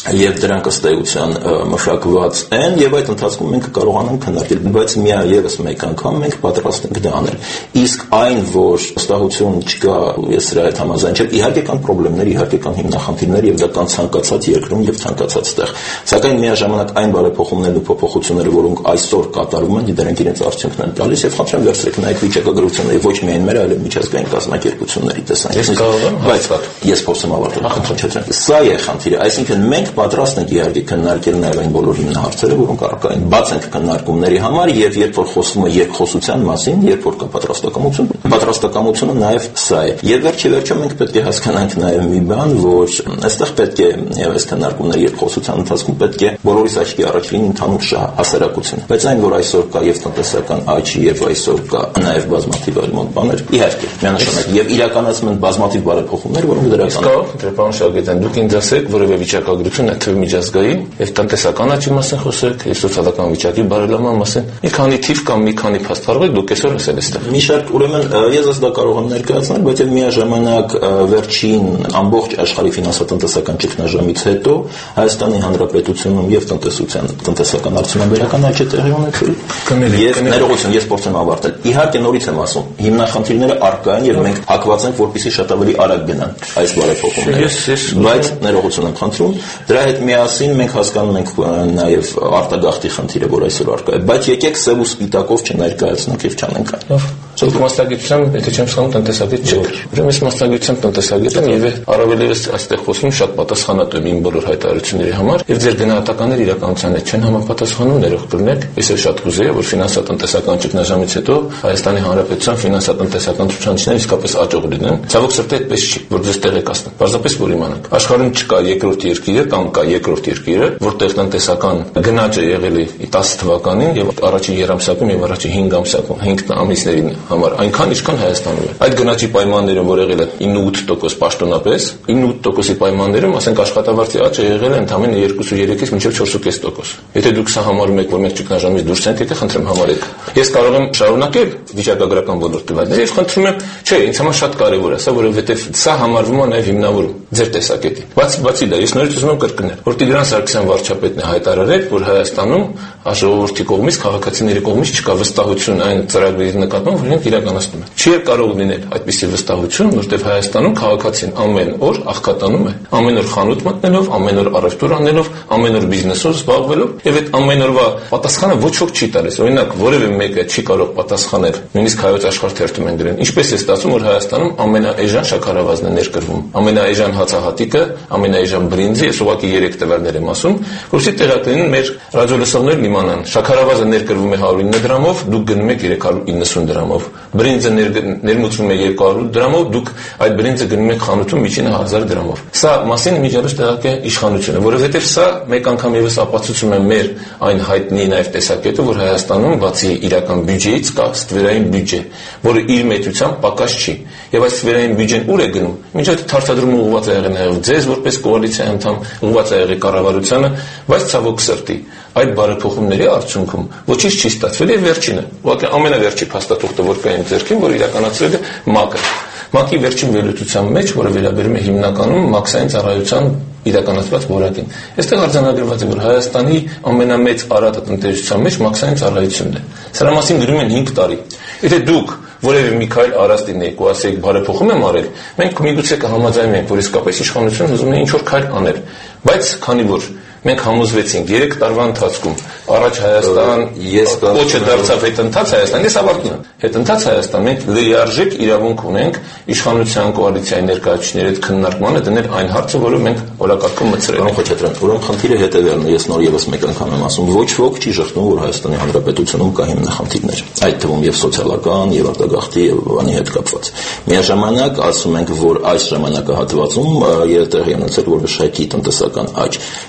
եւ դրանք ըստ էության մշակված են եւ այդ ընթացքում մենք կարողանանք քննարկել, բայց միա եւս մեկ անգամ մենք պատրաստ ենք դա անել։ Իսկ այն, որ վստահություն չկա, ես սրա հետ համաձայն չեմ, իհարկե կան խնդիրներ, իհարկե կան հիմնախնդիրներ եւ դա կան ցանկացած երկրում եւ ցանկացած տեղ։ Սակայն միաժամանակ այն բարեփոխումներն ու փոփոխությունները, որոնք այսօր կատարվում են, դրանք իրենց արդյունքն են տալիս եւ խնդրեմ վերցրեք նայեք վիճակագրությունը ոչ միայն մեր, այլև միջազգային կազմակերպությունների տեսանկյունից։ Բայց ես փորձեմ ավարտել, խնդրեմ։ Սա է խնդիրը, այսինքն մենք պատրաստ ենք իհարկե քննարկել նաև այն բոլոր հիմնահարցերը, որոնք առկա են։ Բաց ենք քննարկումների համար եւ երբ որ խոսվում է երկխոսության մասին, երբ որ կա պատրաստակամություն, պատրաստակամությունը նաև սա է։ Եվ վերջի վերջո մենք պետք է հասկանանք նաև մի բան, որ այստեղ պետք է եւ այս քննարկումների երկխոսության ընթացքում պետք է բոլորիս աչքի առաջ լինի ընդհանուր հասարակությունը։ Բայց այն, որ այսօր կա եւ տնտեսական աճ եւ այսօր կա նաև բազմաթիվ այլ մոտ բաներ, իհարկե միանշանակ եւ իրականացում են բազմաթիվ բարեփոխումներ, որոնք դրական են։ Դրական շահագետան դուք ինձ ասեք, որևէ վիճակագրություն թվի միջազգային եւ տնտեսական աճի մասին խոսեք, եւ սոցիալական վիճակի բարելավման մասին։ Մի քանի թիվ կամ մի քանի փաստարկներ դուք այսօր ասել եք։ Մի շարք ուրեմն ես ես դա կարող եմ ներկայացնել, բայց եւ միաժամանակ վերջին ամբողջ աշխարհի ֆինանսատնտեսական ճգնաժամից հետո Հայաստանի Հանրապետությունում եւ տնտեսության տնտեսական արդյունաբերական աճ է տեղի ունեցել։ Եվ ներողություն, ես փորձեմ ավարտել։ Իհարկե նորից եմ ասում, հիմնախնդիրները առկա են եւ մենք հակված ենք, որպեսզի շատ ավելի արագ գնան այս բարեփոխումները։ Բայց ներողություն եմ խնդրում, դրա հետ միասին մենք հասկանում ենք նաև արտագաղթի խնդիրը, որ այսօր առկա է, բայց եկեք սև ու սպիտակով չներկայացնենք եւ չանենք այն։ Դուք մասնագիտությամբ, եթե չեմ սխալվում, տնտեսագետ չեք։ Ուրեմն ես մասնագիտությամբ տնտեսագետ եմ եւ առավելևս այստեղ խոսում շատ պատասխանատու եմ իմ բոլոր հայտարարությունների համար եւ ձեր գնահատականները իրականության հետ չեն համապատասխանում, ներող կլինեք։ Ես էլ շատ կուզեի, որ ֆինանսատնտեսական ճգնաժամից հետո Հայաստանի Հանրապետության ֆինանսատնտեսական ցուցանիշները իսկապես աճող լինեն։ Ցավոք սրտի այդպես չի, որ ձեզ տեղեկ ասեմ։ Պարզապես որ իմանաք, աշխարհում չկա երկրորդ երկիրը կամ կա երկրորդ երկիրը, որտեղ տնտեսական գնաճը եղել է տասը թվականին եւ առաջին երամսյակում եւ առաջին հինգ ամսյակում, հինգ ամիսներին համար այնքան ինչքան Հայաստանում է։ Այդ գնաճի պայմաններում, որ եղել է ինը ութ տոկոս պաշտոնապես, ինը ութ տոկոսի պայմաններում, ասենք աշխատավարձի աճը եղել է ընդամենը երկու ու երեքից մինչև չորս ու կես տոկոս։ Եթե դուք սա համարում եք, որ մենք ճգնաժամից դուրս ենք, եթե խնդրեմ համարեք։ Ես կարող եմ շարունակել վիճակագրական ոլորտի վայրերը եւ խնդրում եմ, չէ, ինձ համար շատ կարեւոր է սա, որովհետեւ սա համարվում է նաեւ հիմնավորում ձեր տեսակետի։ Բացի բացի դա, ես նորից ուզում եմ կրկնել, որ Տիգրան Սարգսյան վարչապետն է հայտարարել, որ Հայաստանում ժողովրդի կողմից, քաղաքացիների կողմից չկա վստահություն այն ծրագրերի նկատմամբ, որ իրենք իրականացնում են։ Չի կարող լինել այդպիսի վստահություն, որտեղ Հայաստանում քաղաքացին ամեն օր աղքատանում է, ամեն օր խանութ մտնելով, ամեն օր առևտուր անելով, ամեն օր բիզնեսով զբաղվելով, եւ այդ ամեն օրվա պատասխանը ոչ ոք չի տալիս։ Օրինակ, որևէ մեկը չի կարող պատասխանել, նույնիսկ Հայոց Աշխարհ թերթում են գրել, ինչպես է ստացվում, որ Հայաստանում ամենաէժան շաքարավազն է ներկրվում, ամենաէժան հացահատիկը, ամենաէժան բրինձը, ես ուղղակի երեք տվյալներ եմ ասում, որովհետեւ տեղակ լինեն մեր ռադիոլսողներն իմանան, շաքարավազը ներկրվում է հարյուր ինը դրամով, դուք գնում եք երեք հարյուր իննսուն դրամով, բրինձը ներմուծվում է երկու հարյուր դրամով, դուք այդ բրինձը գնում եք խանութում միջինը հազար դրամով։ Սա մասին միջավայր տեղակ է իշխանությունը, որովհետեւ սա մեկ անգամ եւս ապացուցում է մեր այն հայտնի նաեւ տեսակետը, որ Հայաստանում բացի իրական բյուջեից կա ստվերային բյուջե, որը իր մեծությամբ պակաս չի։ Եվ այս ստվերային բյուջեն ուր է գնում։ Մինչ այդ թարցադրումը ուղղված է եղել նաեւ ձեզ որպես կոալիցիա անդամ, ուղղված է եղել կառավարությանը, բայց ցավոք սրտի այդ բարեփոխումների արդյունքում ոչինչ չի ստացվել եւ վերջինը, ուղղակի ամենավերջի փաստաթուղթը, որ կա իմ ձեռքին, որ իրականացրել է ՄԱԿ-ը։ ՄԱԿ-ի վերջին վերլուծության մեջ, որը վերաբերում է հիմնականում մաքսային ծառայության իրականացված որակին։ Այստեղ արձանագրված է, որ Հայաստանի ամենամեծ արատը տնտեսության մեջ մաքսային ծառայությունն է։ Սրա մասին գրում են հինգ տարի։ Եթե դուք որևէ Միքայել Արաստին եք ու ասեք բարեփոխում եմ արել, մենք միգուցե կհամաձայնենք, որ իսկապես իշխանությունը ուզում է ինչ-որ քայլ անել, բայց քանի որ մենք համոզվեցինք երեք տարվա ընթացքում առաջ Հայաստան, ես կոչը դարձավ հետընթաց Հայաստան, ես ավարտում եմ։ Հետընթաց Հայաստան մենք լիարժեք իրավունք ունենք իշխանության կոալիցիայի ներկայացուցիչների հետ քննարկմանը դնել այն հարցը, որը մենք օրակարգում մտցրել ենք։ Խոչատրյան, ուրեմն խնդիրը հետևյալն է, ես նոր եւս մեկ անգամ եմ ասում, ոչ ոք չի շղթում, որ Հայաստանի Հանրապետությունում կա հիմնախնդիրներ, այդ թվում եւ սոցիալական, եւ արտագաղթի, եւ բանի հետ կապված։ Միաժամանակ ասում ենք, որ այս ժամանակահատվածում տեղի ունեցել որոշակի տնտեսական աճ, սակայն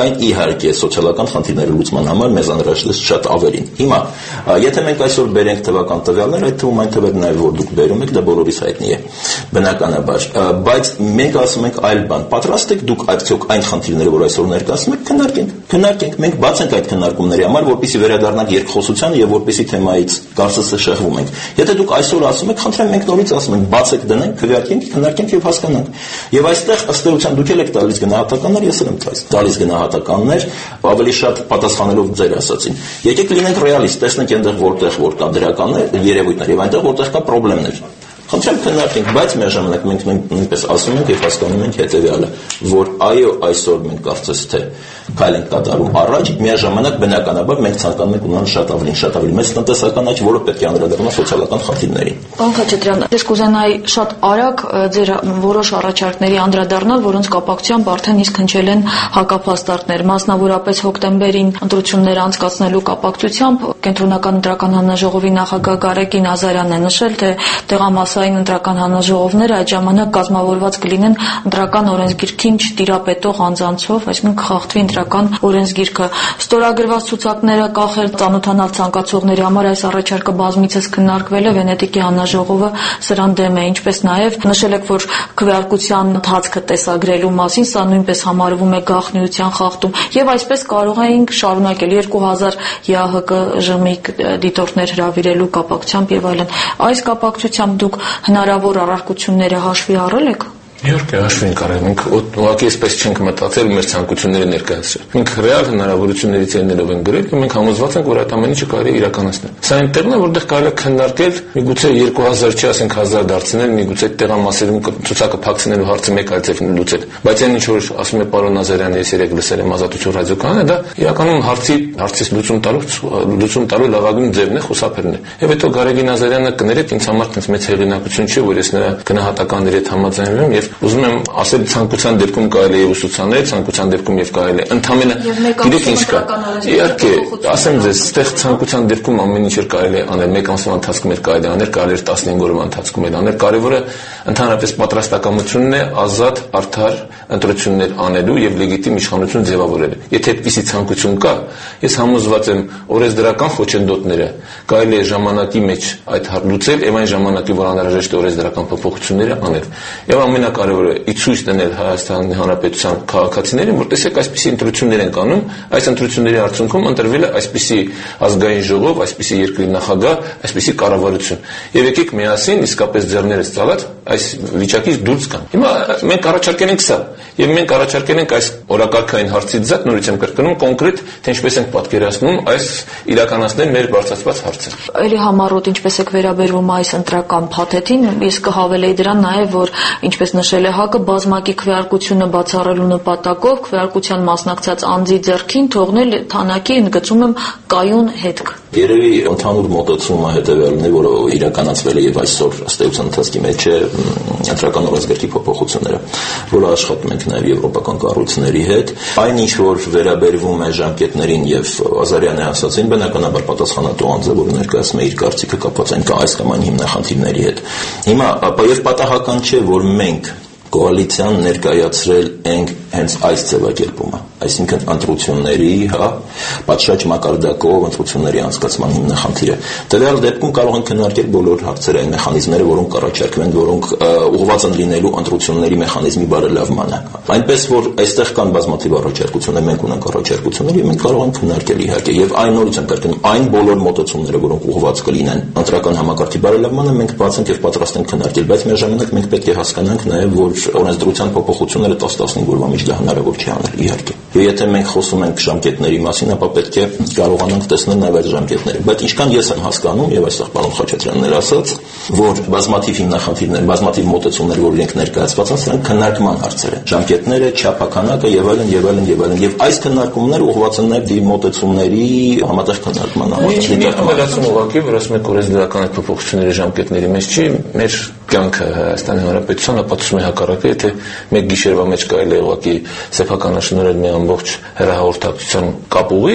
Կային իհարկե սոցիալական խնդիրների լուծման համար մեզ անհրաժեշտ շատ ավելին։ Հիմա, եթե մենք այսօր բերենք թվական տվյալներ, այդ թվում այն թվերը նաև որ դուք բերում եք, դա բոլորիս հայտնի է, բնականաբար, բայց մենք ասում ենք այլ բան։ Պատրաստ եք դուք արդյոք այն խնդիրները, որ այսօր ներկայացնում եք, քննարկենք, քննարկենք, մենք բաց ենք այդ քննարկումների համար, որպեսզի վերադառնանք երկխոսությանը եւ որպեսզի թեմայից կարծես շեղվում ենք։ Եթե դուք այսօր ասում եք, խնդրեմ մենք նորից ասում ենք, բաց եք դնենք, քվեարկենք, քննարկենք եւ հասկանանք։ Եվ այստեղ ըստ էության դուք եք տալիս գնահատականներ, ես եմ տալիս տալիս գնահատականներ, ավելի շատ պատասխանելով ձեր ասացին։ Եկեք լինենք ռեալիստ, տեսնենք այնտեղ որտեղ որ կա դրականներ, երևույթներ եւ այնտեղ որտեղ կա խնդիրներ։ Խնդրեմ քննարկենք, բայց միաժամանակ մենք նույնպես ասում ենք եւ հասկանում ենք հետեւյալը, որ այո, այսօր մենք կարծես թե քայլ ենք կատարում առաջ, միաժամանակ բնականաբար մենք ցանկանում ենք ունենալ շատ ավելի, շատ ավելի մեծ տնտեսական աճ, որը պետք է անդրադառնա սոցիալական խնդիրներին։ Պարոն Խաչատրյան, ես կուզենայի շատ արագ ձեր որոշ առաջարկների անդրադառնալ, որոնց կապակցությամբ արդեն իսկ հնչել են հակափաստարկներ, մասնավորապես հոկտեմբերին ընտրություններ անցկացնելու կապակցությամբ Կենտրոնական ընտրական հանձնաժողովի նախագահ Գարեգին Ազարյանն է նշել, թե տեղամասային ընտրական հանձնաժողովները այդ ժամանակ կազմավորված կլինեն ընտրական օրենսգիրքին չտիրապետող անձանցով, այսինքն կխախտվի ընտրական օրենսգիրքը։ Ստորագրված ցուցակները կախել, ծանոթանալ ցանկացողների համար այս առաջարկը բազմիցս քննարկվել է, Վենետիկի հանձնաժողովը սրան դեմ է, ինչպես նաև նշել եք, որ քվեարկության ընթացքը տեսագրելու մասին սա նույնպես համարվում է գաղտնիության խախտում, եւ այսպես կարող էինք շարունակել երկու հազար ԵԱՀԿ ժմիկ դիտորդներ հրավիրելու կապակցությամբ եւ այլն։ Այս կապակցությամբ դուք հնարավոր առարկությունները հաշվի առել եք։ Իհարկե հաշվի ենք առել, մենք ուղղակի այսպես չենք մտածել մեր ցանկությունները ներկայացրել։ Մենք ռեալ հնարավորություններից ելնելով ենք գրել ու մենք համոզված ենք, որ այդ ամեն ինչը կարելի է իրականացնել։ Սա այնտեղն է, որտեղ կարելի է քննարկել, միգուցե երկու հազար չի, ասենք հազար դարձնել, միգուցե տեղամասերում ցուցակը փակցնելու հարցը մեկ այլ ձև լուծել։ Բայց այն ինչ որ ասում է պարոն Ազարյանը, ես երեք լսել եմ Ազատություն ռադիոկայանը, դա իրականում հարցի հարցից լուծում տալու լուծում տալու լավագույն ձևն է, խուսափելն է։ Եվ հետո Գարեգին Ազարյանը կներեք, ինձ համար տենց մեծ հեղինակություն չի, որ ես նրա գնահատականների հետ համաձայնվեմ եւ ուզում եմ ասել ցանկության դեպքում կարելի է ուսուցանել, ցանկության դեպքում եւ կարելի է ընդամենը գիտեք ինչ կա։ Իհարկե, ասեմ ձեզ, այստեղ ցանկության դեպքում ամեն ինչ կարելի է անել, մեկ ամսվա ընթացքում էլ կարելի է անել, կարելի է տասնհինգ օրվա ընթացքում էլ անել։ Կարևորը ընդհանրապես պատրաստակամությունն է ազատ, արդար ընտրություններ անելու եւ լեգիտիմ իշխանություն ձևավորելու։ Եթե այդպիսի ցանկություն կա, ես համոզված եմ, օրենսդրական խոչընդոտները կարելի է ժամանակի մեջ այդ լուծել եւ այն ժամանակի, որ անհրաժեշտ է օրենսդրական փոփոխությունները անել։ Եվ ամենակարևորը ի ցույց դնել Հայաստանի Հանրապետության քաղաքացիներին, որ տեսեք այսպիսի ընտրություններ են կանում, այս ընտրությունների արդյունքում ընտրվել է այսպիսի ազգային ժողով, այսպիսի երկրի նախագահ, այսպիսի կառավարություն։ Եվ եկեք միասին իսկապես ձեռներս ծալած այս վիճակից դուրս գանք։ Հիմա մենք առաջարկել ենք սա, եւ մենք առաջարկել ենք այս օրակարգային հարցից զատ նորից եմ կրկնում կոնկրետ, թե ինչպես ենք պատկերացնում այս իրականացնել մեր բարձրացված հարցը։ Էլի համառոտ ինչպես եք վերաբերվում այս ընտրական փաթեթին, ես կհավելեի դրան նաև, որ ինչպես նշել է ՀԱԿ-ը, բազմակի քվեարկությունը բացառելու նպատակով քվեարկության մասնակցած անձի ձեռքին թողնել թանակի, ընդգծում եմ, կայուն հետք։ Երևի ընդհանուր մոտեցումը հետևյալն է, որը իրականացվել է եւ այսօր ըստ էության ընթացքի մեջ է ընտրական օրենսգրքի փոփոխությունները, որը աշխատում ենք նաեւ եվրոպական կառույցների հետ։ Այն ինչ որ վերաբերվում է ժամկետներին եւ Ազարյանը ասացին, բնականաբար պատասխանատու անձը, որը ներկայացնում է իր կարծիքը կապված այն այս կամ այն հիմնախնդիրների հետ։ Հիմա եւ պատահական չէ, որ մենք կոալիցիան ներկայացրել ենք հենց այս ձևակերպումը, այսինքն ընտրությունների, հա, պատշաճ մակարդակով ընտրությունների անցկացման հիմնախնդիրը։ Տվյալ դեպքում կարող են քննարկել բոլոր հարցերը, այն մեխանիզմները, որոնք կառաջարկվեն, որոնք ուղղված են լինելու ընտրությունների մեխանիզմի բարելավմանը։ Այնպես որ այստեղ կան բազմաթիվ առաջարկություններ, մենք ունենք առաջարկություններ եւ մենք կարող ենք քննարկել իհարկե եւ այն նորից եմ կրկնում, այն բոլոր մոտեցումները, որոնք ուղղված կլինեն ընտրական համակարգի բարելավմանը, մենք բաց ենք եւ պատրաստ ենք քննարկել, բայց միաժամանակ մենք պետք է հասկանանք նաեւ, որ օրենսդրության փոփոխությունները տասնհինգ օրվա մեջ դա հնարավոր չի անել իհարկե։ Եվ եթե մենք խոսում ենք ժամկետների մասին, ապա պետք է կարողանանք տեսնել նաև այդ ժամկետները։ Բայց ինչքան ես եմ հասկանում եւ այստեղ պարոն Խաչատրյանն էր ասած, որ բազմաթիվ հիմնախնդիրներ, բազմաթիվ մոտեցումներ, որ իրենք ներկայացված են, սրանք քննարկման հարցեր են։ Ժամկետները, չափականակը եւ այլն եւ այլն եւ այլն եւ այս քննարկումները ուղղված են նաև դի մոտեցումների համատեղ քննարկման համար։ Ինչ ավելացում ուղղակի, որ ասում եք օրենսդրական այդ փոփոխությունների ժամկետների մեջ չի, մեր կյանքը Հայաստանի Հանրապետության ապացուցում է հակառակը, եթե մեկ գիշերվա մեջ կարելի է ուղղակի սեփականաշնորհել մի ամբողջ հեռահաղորդակցության կապուղի,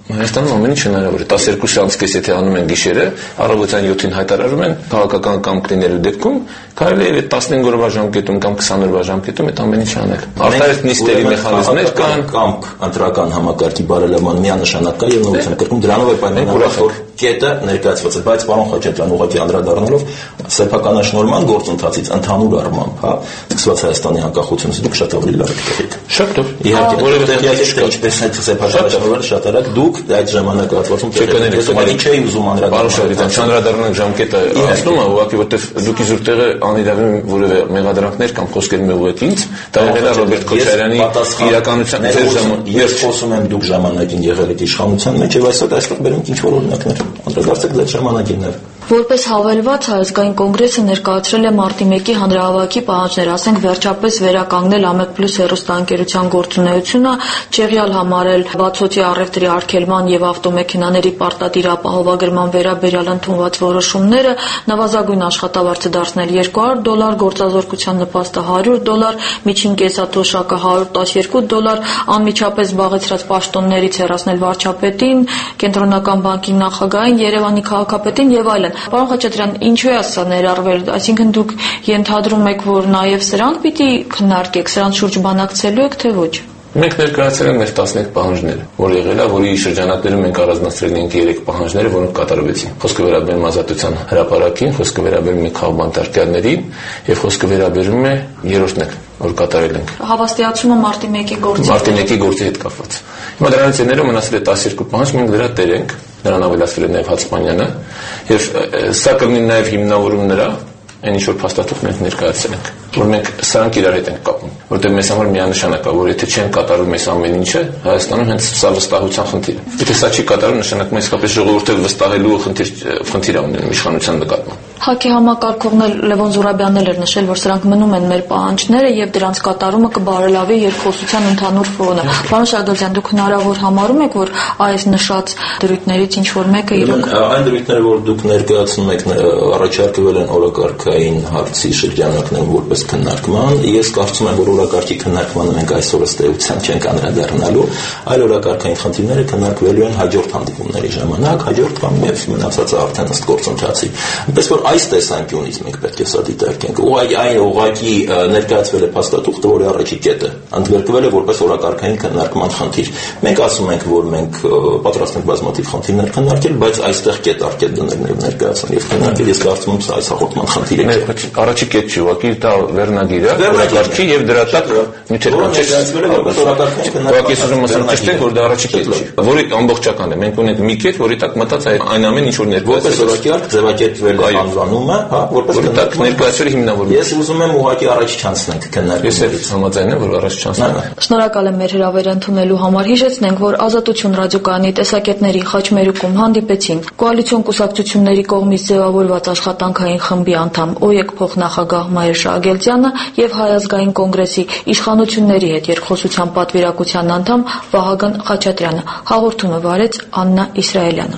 Հայաստանում ամեն ինչ հնարավոր է։ տասներկու շաբաթ կես եթե անում են գիշերը, առավոտյան յոթին հայտարարում են քաղաքական կամք լինելու դեպքում կարելի է տասնհինգ օրվա ժամկետում կամ քսան օրվա ժամկետում այդ ամեն ինչը անել։ Արտահայտ նիստերի մեխանիզմներ կան, կամք ընտրական համակարգի բարելավման միանշանակ կա եւ նորության կրկնում դրանով է պայմանավորված որ կետը ներկայացված է, բայց պարոն Խաչատրյան ուղղակի անդրադառնալով սեփականաշնորհման գործընթացից ընդհանուր առմամբ, հա, սկսված Հայաստանի անկախությունից դուք շատ ավելի լավ եք եղել։ Շատ լավ։ Իհարկե, որովհետեւ տեղյակ եք ինչպես այդ սեփականաշնորհը շատ արագ դուք այդ ժամանակահատվածում տեղեկ չէի ուզում անդրադառնալ։ Չանդրադառնանք ժամկետը ասնումը, ուղղակի որտեվ դուք իզուր տեղը անիրավի որևէ մեղադրանքներ կամ խոսքեր մեղուեք ինձ, դա եղել է Ռոբերտ Քոչարյանի իրականության ձեր ժամանակ։ Ես խոսում եմ դուք ժամանակին եղել եք իշխանության մեջ եւ այսօր այստեղ բերում ինչ որ օրինակներ։ Անդրադարձեք այդ ժամանակին նաեւ։ Որպես հավելված Հայազգային կոնգրեսը ներկայացրել է մարտի մեկի հանրահավաքի պահանջներ, ասենք վերջապես վերականգնել ԱՄԵԿ Պլյուս հեռուստաընկերության գործունեությունը, չեղյալ համարել բացօթյա առևտրի արգելման եւ ավտոմեքենաների պարտադիր ապահովագրման վերաբերյալ ընդունված որոշումները, նվազագույն աշխատավարձը դարձնել երկու հարյուր դոլար, գործազորկության նպաստը հարյուր դոլար, միջին կենսաթոշակը հարյուր տասներկու դոլար, անմիջապես զբաղեցրած պաշտոններից հեռացնել վարչապետին, Կենտրոնական բանկի նախագահին, Երևանի քաղաքապետին եւ այլն։ Պարոն Խաչատրյան, ինչու է սա ներառվել, այսինքն դուք ենթադրում եք, որ նաև սրանք պիտի քննարկեք, սրանց շուրջ բանակցելու եք, թե ոչ։ Մենք ներկայացրել ենք մեր տասներեք պահանջները, որ եղել է, որի շրջանակներում մենք առանձնացրել ենք երեք պահանջները, որոնք կատարվեցին։ Խոսքը վերաբերում է ազատության հրապարակին, խոսքը վերաբերում է քաղբանտարկյալներին եւ խոսքը վերաբերում է երրորդն է, որ կատարել ենք։ Հավաստիացումը մարտի մեկի գործի մարտի մեկի գործի հետ կապված։ Հիմա դրանից ելնելով մնացել է տասներկու պահանջ, մենք դրա տեր ենք, նրան ավելացրել է նաև Հացմանյանը, եւ սա կլինի նաև հիմնավորում նրա այն ինչ որ փաստաթուղթ մենք ներկայացրել ենք, որ մենք սրանք իրար հետ ենք կապում, որտեղ մեզ համար միանշանակ է, որ եթե չեն կատարում այս ամեն ինչը, Հայաստանում հենց սա վստահության խնդիր է։ Եթե սա չի կատարում, նշանակում է իսկապես ժողովուրդը վստահելու խնդիր խնդիր է ունենում իշխանության նկատմամբ։ ՀԱԿ-ի համակարգողն Լևոն Զուրաբյանն էլ էր նշել, որ սրանք մնում են մեր պահանջները եւ դրանց կատարումը կբարելավի երկխոսության ընդհանուր ֆոնը։ Պարոն Շահգազյան, դուք հնարավոր համարում եք, որ այս նշած դրույթներից ինչ որ մեկը իրոք այն դրույթները, որ դուք ներկայացնում եք, առաջարկվել են օրակարգային հարցի շրջանակներում որպես քննարկման, ես կարծում եմ, որ օրակարգի քննարկմանը մենք այսօր ըստ էության չենք անդրադառնալու, այլ օրակարգային խնդիրները քննարկվելու են հաջորդ հանդիպումների ժամանակ, հաջորդ կամ եւ մնացածը արդեն ըստ գործընթացի։ Այնպես որ այս տեսանկյունից մենք պետք է սա դիտարկենք։ Ուղղակի այն ուղղակի ներկայացվել է փաստաթուղթը, որի առաջի կետը ընդգրկվել է որպես օրակարգային քննարկման խնդիր։ Մենք ասում ենք, որ մենք պատրաստ ենք բազմաթիվ խնդիրներ քննարկել, բայց այստեղ կետ առ կետ դնել ներկայացնել եւ քննարկել, ես կարծում եմ սա այս հաղորդման խնդիր է։ Առաջի կետ չի, ուղղակի դա վերնագիր է, օրակարգի եւ դրա տակ նյութեր կան։ Ներկայացվել է որպես օրակարգային քննարկման։ Ուղղակի ես ուզում ասեմ, ճիշտ է, որ դա առաջի կետ չի, որի ամբողջական է։ Մենք ունենք մի կետ, որի տակ մտած այն ամեն ինչ որ ներկայացվել է։ Որպես օրակարգ ձևակերպվել է անվանումը, հա, որպես ներկայացրել հիմնավորում։ Ես ուզում եմ ուղղակի առաջ չանցնենք քննարկումից։ Ես համաձայն եմ, որ առաջ չանցնենք։ Շնորհակալ եմ մեր հրավերը ընդունելու համար։ Հիշեցնենք, որ Ազատություն ռադիոկայանի տեսակետների խաչմերուկում հանդիպեցին կոալիցիոն կուսակցությունների կողմից ձևավորված աշխատանքային խմբի անդամ ՕԵԿ փոխնախագահ Մայր Շահագելդյանը եւ Հայ ազգային կոնգրեսի իշխանությունների հետ երկխոսության պատվիրակության անդամ Վահագն Խաչատրյանը։ Հաղորդումը վարեց Աննա Իսրայելյանը։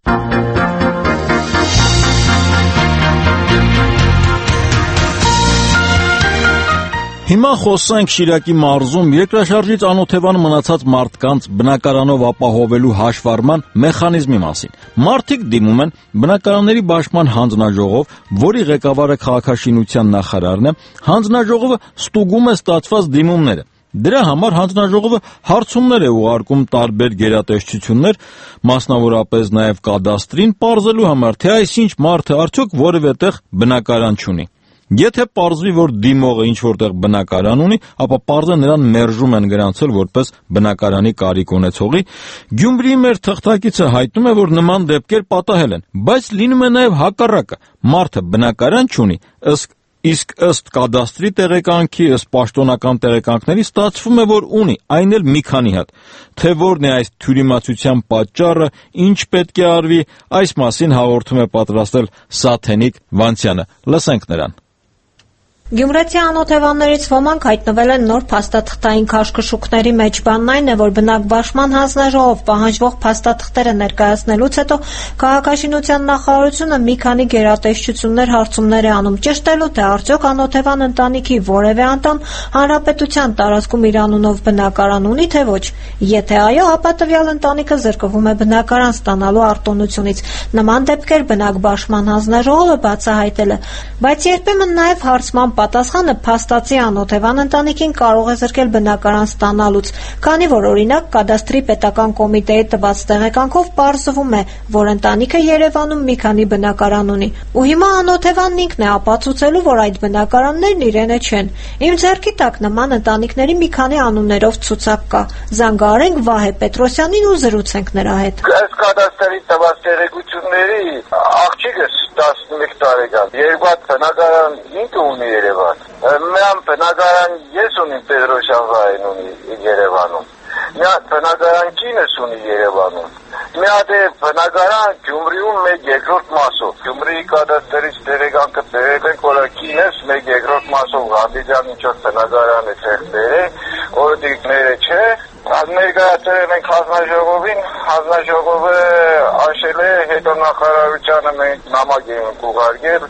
Հիմա խոսենք Շիրակի մարզում երկրաշարժից անօթևան մնացած մարդկանց բնակարանով ապահովելու հաշվառման մեխանիզմի մասին։ Մարդիկ դիմում են բնակարանների պաշտպան հանձնաժողով, որի ղեկավարը քաղաքաշինության նախարարն է, հանձնաժողովը ստուգում է ստացված դիմումները։ Դրա համար հանձնաժողովը հարցումներ է ուղարկում տարբեր գերատեսչություններ, մասնավորապես նաև կադաստրին, պարզելու համար, թե այսինչ մարդը արդյոք որևէ տեղ բնակարան չունի։ Եթե պարզվի, որ դիմողը ինչ-որտեղ բնակարան ունի, ապա պարզը նրան մերժում են գրանցել որպես բնակարանի կարիք ունեցողի։ Գյումրիի մեր թղթակիցը հայտնում է, որ նման դեպքեր պատահել են, բայց լինում է նաև հակառակը։ Մարդը բնակարան չունի, իսկ ըստ կադաստրի տեղեկանքի, ըստ պաշտոնական տեղեկանքների ստացվում է, որ ունի, այն էլ մի քանի հատ։ Թե որն է այս թյուրիմացության պատճառը, ինչ պետք է արվի, այս մասին հաղորդում է պատրաստել Սաթենիկ Վանցյանը։ Լսենք նրան։ Գյումրեցի անօթևաններից ոմանք հայտնվել են նոր փաստաթղթային քաշքշուկների մեջ։ Բանն այն է, որ բնակբաշխման հանձնաժողով պահանջվող փաստաթղթերը ներկայացնելուց հետո քաղաքաշինության նախարարությունը մի քանի գերատեսչություններ հարցումներ է անում, ճշտելու թե արդյոք անօթևան ընտանիքի որևէ անդամ հանրապետության տարածքում իր անունով բնակարան ունի, թե ոչ։ Եթե այո, ապա տվյալ ընտանիքը զրկվում է բնակարան ստանալու արտոնությունից։ Նման դեպքեր բնակբաշխման հանձնաժողովը բացահայտել է, բայց երբեմն նաև հարցման պատասխանը փաստացի անօթևան ընտանիքին կարող է զրկել բնակարան ստանալուց, քանի որ օրինակ կադաստրի պետական կոմիտեի տված տեղեկանքով պարզվում է, որ ընտանիքը Երևանում մի քանի բնակարան ունի, ու հիմա անօթևանն ինքն է ապացուցելու, որ այդ բնակարաններն իրենը չեն։ Իմ ձեռքի տակ նման ընտանիքների մի քանի անուններով ցուցակ կա։ Զանգահարենք Վահե Պետրոսյանին ու զրուցենք նրա հետ։ Այս կադաստրի տված տեղեկությունների աղջիկս տասնմեկ տարեկան, երկու հատ բնակարան ինքը ունի Երևան։ Միան բնակարան ես ունիմ Պետրոսյան Վահեն ունի Երևանում։ Մի հատ բնակարան կինս ունի Երևանում։ Մի հատ է բնակարան Գյումրիում մեկ երկրորդ մասով։ Գյումրիի կադաստրից տեղեկանքը բերել ենք, որ կինս մեկ երկրորդ մասով Ղանդիջան ինչ-որ բնակարան է ցեղբերել, օրդիկները չէ։ Ներկայացրել ենք հանձնաժողովին, հանձնաժողովը աշել է, հետո նախարարությանը մենք նամակ ենք ուղարկել,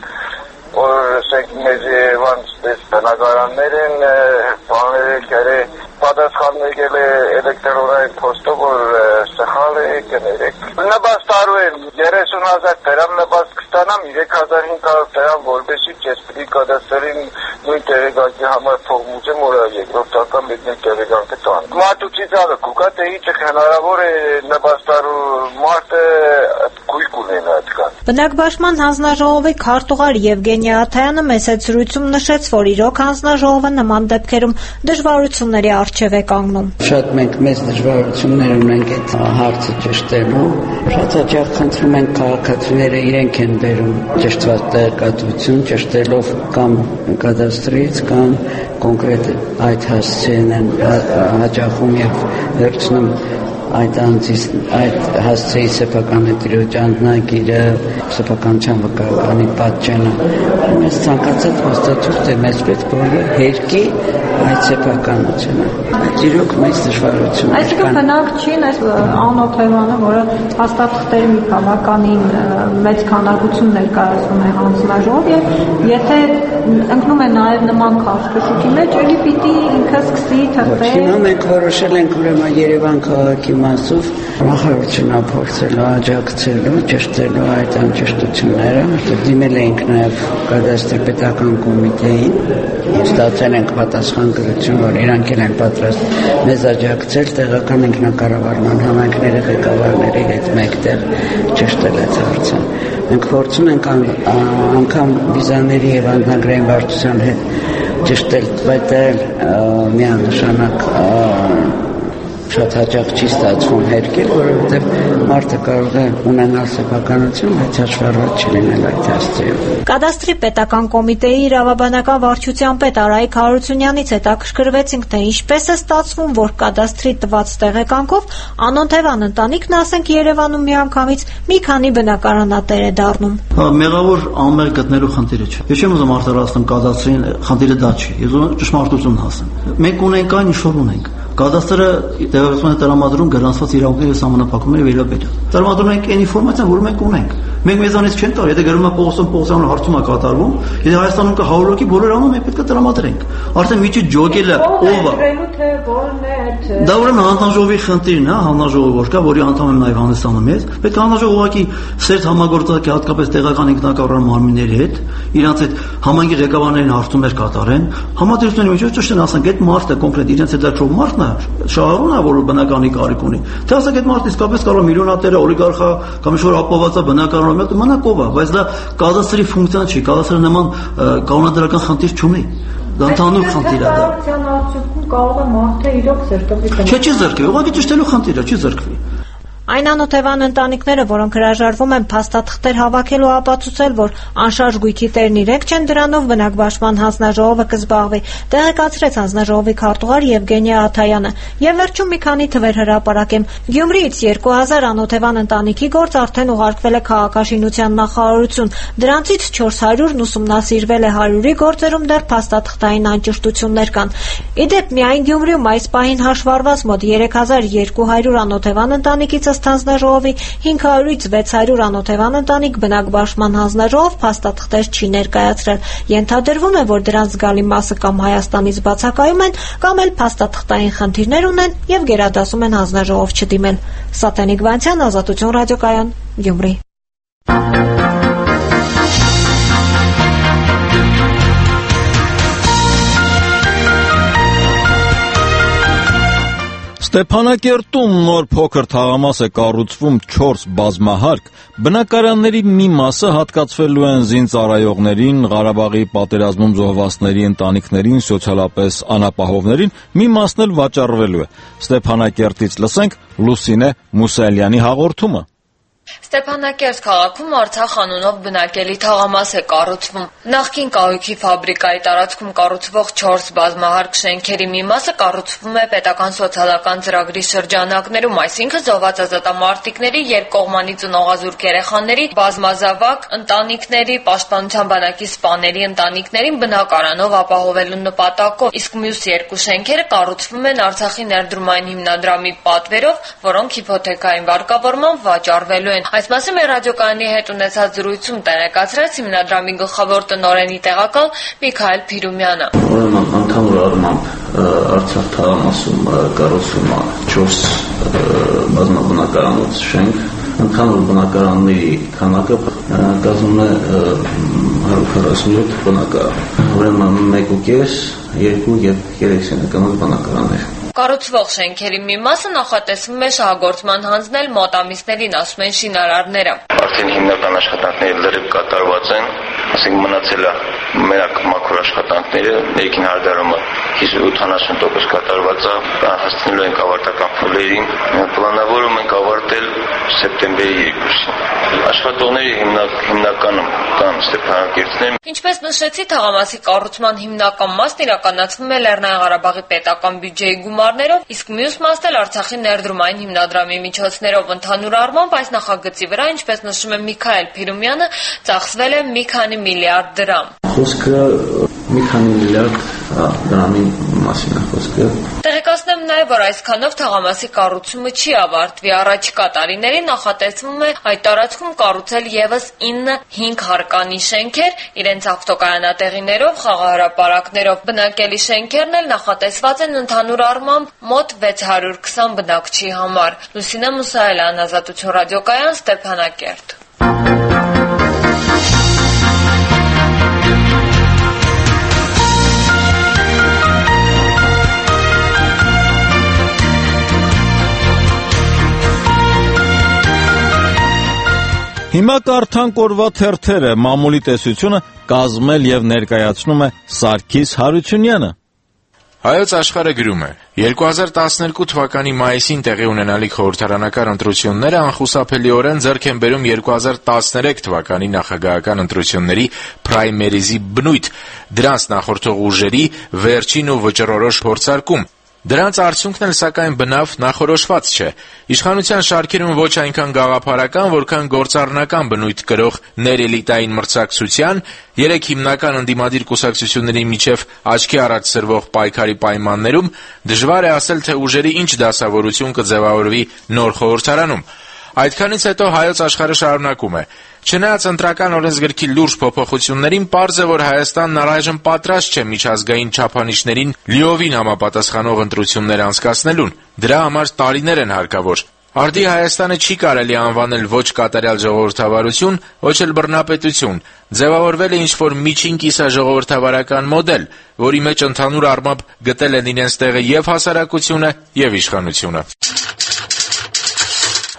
որ ասենք մեզ Երևան ստես բնակարաններ են, բաներ եկել է, պատասխան եկել է էլեկտրոնային փոստով, որ սխալ է, կներեք։ Նպաստ տարու եմ, երեսուն հազար դրամ նպաստ կստանամ, երեք հազար հինգ հարյուր դրամ, որպեսզի ճեսպրի կադաստրին նույն տեղեկանքի համար փող մուծեմ, որ երկրորդական մեկ նույն տեղեկանքը տան։ Մատուցի ծավը կուկա, թե ինչ հնարավոր է նպաստ տարու մարտը գույք ունենա այդքան։ Բնակբաշխման հանձնաժողովի քարտուղար Եվգենի Աթայանը մեծ զրույցում նշեց, որ իրոք հանձնաժողովը նման դեպքերում դժվարությունների առջև է կանգնում։ Շատ մենք մեծ դժվարություններ ունենք այդ հարցը ճշտելու։ Շատ հաճախ խնդրում ենք քաղաքացիները իրենք են բերում ճշտված տեղեկատվություն, ճշտելով կամ կադաստրից կամ կոնկրետ այդ հասցեն են հաճախում եւ վերցնում այդ անձի այդ հասցեի սեփական դիրոջանագիրը, սեփականության վկայականի պատճենը։ Մենք ցանկացած փաստաթուղթ է մեզ պետք է հերկի այդ սեփականությունը։ Իրոք մեծ դժվարություն է։ Այսինքն բնակ չի այս անօթևանը, որը փաստաթղթերի մի բավականին մեծ քանակություն ներկայացնում է հանձնաժողով, եւ եթե ընկնում է նաեւ նման քաշքշուկի մեջ, ելի պիտի ինքը սկսի թղթել։ Հիմա մենք որոշել ենք ուրեմն Երևան քաղաքի մասով նախարարությունը փորձելու աջակցելու, ճշտելու այդ անճշտությունները, դիմել ենք նաև կադաստրի պետական կոմիտեին եւ ստացել ենք պատասխան գրություն, որ իրանք են պատրաստ մեզ աջակցել տեղական ինքնակառավարման համայնքների ղեկավարների հետ մեկտեղ ճշտել այդ հարցը։ Մենք փորձում ենք անգամ վիզաների եւ անձնագրային վարչության հետ ճշտել, բայց դա միանշանակ շատ հաճախ չի ստացվում հերկել, որովհետև մարդը կարող է ունենալ սեփականություն, բայց հաշվառված չլինել այդ հասցեով։ Կադաստրի պետական կոմիտեի իրավաբանական վարչության պետ Արայիկ Հարությունյանից հետաքրքրվեցինք, թե ինչպես է ստացվում, որ կադաստրի տված տեղեկանքով անօթևան ընտանիքն, ասենք Երևանում միանգամից մի քանի բնակարանատեր է դառնում։ Մեղավոր անմեղ գտնելու խնդիրը չէ։ Ես չեմ ուզում արտարացնել կադաստրին, խնդիրը դա չի։ Ես ուզում ճշմարտություն հասնեմ։ Մենք ունենք այն, ինչ որ ունենք։ Կադաստրը տեղեկատվություն է տրամադրում գրանցված իրավունքների սահմանափակումների վերաբերյալ։ Տրամադրում ենք այն ինֆորմացիան, որը մենք ունենք։ Մենք մեզանից չեն տալ, եթե գրում է Պողոսյան Պողոսյանը հարցում է կատարվում, եթե Հայաստանում կա հարյուր հոգի բոլոր անում մենք պետք է տրամադրենք։ Արդեն միջի ջոգելը ով է։ Դա ուրեմն հանձնաժողովի խնդիրն է, հանձնաժողովը որ կա, որի անդամ եմ նաև Հանդեսանում ես, պետք է հանձնաժողովը ուղղակի սերտ համագործակցի հատկապես տեղական ինքնակառավարման մարմինների հետ, իրանց այդ համայնքի ղեկավարներին հարցումներ կատարեն, համատեսությունների միջով ճշտեն, ասենք այդ մարդը կոնկրետ իրենց հետ դարձող մարդն է, շահառուն է, որ բնականի կարիք ունի։ Թե ասենք այդ մարդը իսկապես կարող միլիոնատեր է, օլիգարխ է, կամ ինչ-որ ապահոված է բնակարանում, մնակով է, բայց դա կադաստրի ֆունկցիան չի, կադաստրը նման կանոնադրական խնդիր չունի։ Դա ընդհանուր խնդիր է դա։ Արդյունքում կարող է մարդը իրոք զրկվի։ Չէ, չի զրկվի, ուղղակի ճշտելու խնդիր է, չի զրկվի։ Այն անօթևան ընտանիքները, որոնք հրաժարվում են փաստաթղթեր հավաքելու ապացուցել, որ անշարժ գույքի տերն իրենք չեն, դրանով բնակբաշխման հանձնաժողովը կզբաղվի, տեղեկացրեց հանձնաժողովի քարտուղար Եվգենիա Աթայանը։ Եվ վերջում մի քանի թվեր հրապարակեմ։ Գյումրիից երկու հազար անօթևան ընտանիքի գործ արդեն ուղարկվել է քաղաքաշինության նախարարություն։ Դրանցից չորս հարյուրն ուսումնասիրվել է, հարյուրի գործերում դեռ փաստաթղթային անճշտություններ կան։ Ի դեպ, միայն Գյումրիում այս պահին հաշվառված մոտ երեք հազար երկու հարյուր անօթևան ընտանիքից ըստ հանձնաժողովի հինգ հարյուրից վեց հարյուր անօթևան ընտանիք բնակբաշխման հանձնաժողով փաստաթղթեր չի ներկայացրել։ Ենթադրվում է, որ դրանց զգալի մասը կամ Հայաստանից բացակայում են, կամ էլ փաստաթղթային խնդիրներ ունեն եւ գերադասում են հանձնաժողով չդիմել։ Սատենիկ Վանցյան, Ազատություն ռադիոկայան, Գյումրի։ Ստեփանակերտում նոր փոքր թաղամաս է կառուցվում չորս բազմահարկ, բնակարանների մի մասը հատկացվելու են զինծառայողներին, Ղարաբաղի պատերազմում զոհվածների ընտանիքներին, սոցիալապես անապահովներին, մի մասն էլ վաճառվելու է։ Ստեփանակերտից լսենք Լուսինե Մուսայելյանի հաղորդումը։ Ստեփանակերտ քաղաքում Արցախ անունով բնակելի թաղամաս է կառուցվում։ Նախկին կահույքի ֆաբրիկայի տարածքում կառուցվող չորս բազմահարկ շենքերի մի մասը կառուցվում է պետական սոցիալական ծրագրի շրջանակներում, այսինքն զոհված ազատամարտիկների, երկկողմանի ծնողազուրկ երեխաների, բազմազավակ ընտանիքների, պաշտպանության բանակի սպաների ընտանիքներին բնակարանով ապահովելու նպատակով, իսկ մյուս երկու շենքերը կառուցվում են Արցախի ներդրումային հիմնադրամի պատվերով, որոնք հիփոթեքային վարկավորմամբ վաճառվելու են։ Այս մասին մեր ռադիոկայանի հետ ունեցած զրույցում տեղեկացրեց հիմնադրամի գլխավոր տնօրենի տեղակալ Միքայել Փիրումյանը։ Ուրեմն ընդհանուր առմամբ Արցախ թաղամասում կառուցվում է չորս բազմաբնակարանոց շենք, ընդհանուր բնակարանների քանակը կազմում է հարյուր քառասունյոթ բնակարան։ Ուրեմն մեկ ու կես, երկու եւ երեք սենյականոց բնակարաններ։ Կառուցվող շենքերի մի մասը նախատեսվում է շահագործման հանձնել մոտ ամիսներին, ասում են շինարարները։ Արդեն հիմնական աշխատանքները լրիվ կատարված են, ասենք մնացել է մենակ մաքուր աշխատանքները, ներքին հարդարումը ութանասուն տոկոս կատարված է, հասցնելու ենք ավարտական փուլերին, պլանավորում ենք ավարտել սեպտեմբերի երկուսին։ Աշխատողների հիմնականում կան Ստեփանակերտցիներ։ Ինչպես նշեցի, թաղամասի կառուցման հիմնական մասն իրականացվում է Լեռնային Ղարաբաղի պետական բյուջեի գումարներով, իսկ մյուս մասն էլ Արցախի ներդրումային հիմնադրամի միջոցներով։ Ընդհանուր առմամբ այս նախագծի վրա, ինչպես նշում է Միքայել Փիրումյանը, ծախսվել է մի քանի միլիարդ դրամ։ Խոսքը մի քանի միլիարդ դրամի մասին է խոսքը։ Տեղեկացնեմ նաև, որ այսքանով թաղամասի կառուցումը չի ավարտվի։ Առաջիկա տարիներին նախատեսվում է այդ տարածքում կառուցել եւս ինը հինգ հարկանի շենքեր, իրենց ավտոկայանատեղիներով, խաղահրապարակներով։ Բնակելի շենքերն էլ նախատեսված են ընդհանուր առմամբ մոտ վեց հարյուր քսան բնակչի համար։ Լուսինե Մուսայելյան, Ազատություն ռադիոկայան, Ստեփանակերտ։ Հիմա կարդանք օրվա թերթերը, մամուլի տեսությունը կազմել եւ ներկայացնում է Սարգիս Հարությունյանը։ Հայոց աշխարհը գրում է. երկու հազար տասներկու թվականի մայիսին տեղի ունենալիք խորհրդարանական ընտրությունները անխուսափելիորեն ձեռք են բերում երկու հազար տասներեք թվականի նախագահական ընտրությունների պրայմերիզի բնույթ, դրանց նախորդող ուժերի վերջին ու վճռորոշ փորձարկում։ Դրանց արդյունքն էլ սակայն բնավ նախորոշված չէ։ Իշխանության շարքերում ոչ այնքան գաղափարական, որքան գործառնական բնույթ կրող ներելիտային մրցակցության, երեք հիմնական ընդդիմադիր կուսակցությունների միջև աչքի առաջ սրվող պայքարի պայմաններում դժվար է ասել, թե ուժերի ինչ դասավորություն կձևավորվի նոր խորհրդարանում։ Այդքանից հետո Հայոց աշխարհը շարունակում է. Չնայած ընտրական օրենսգրքի լուրջ փոփոխություններին, պարզ է, որ Հայաստանն առայժմ պատրաստ չէ միջազգային չափանիշներին լիովին համապատասխանող ընտրություններ անցկացնելուն։ Դրա համար տարիներ են հարկավոր։ Արդի Հայաստանը չի կարելի անվանել ոչ կատարյալ ժողովրդավարություն, ոչ էլ բռնապետություն։ Ձևավորվել է ինչ-որ միջին կիսաժողովրդավարական մոդել, որի մեջ ընդհանուր առմամբ գտել են իրենց տեղը եւ հասարակությունը, եւ իշխանությունը։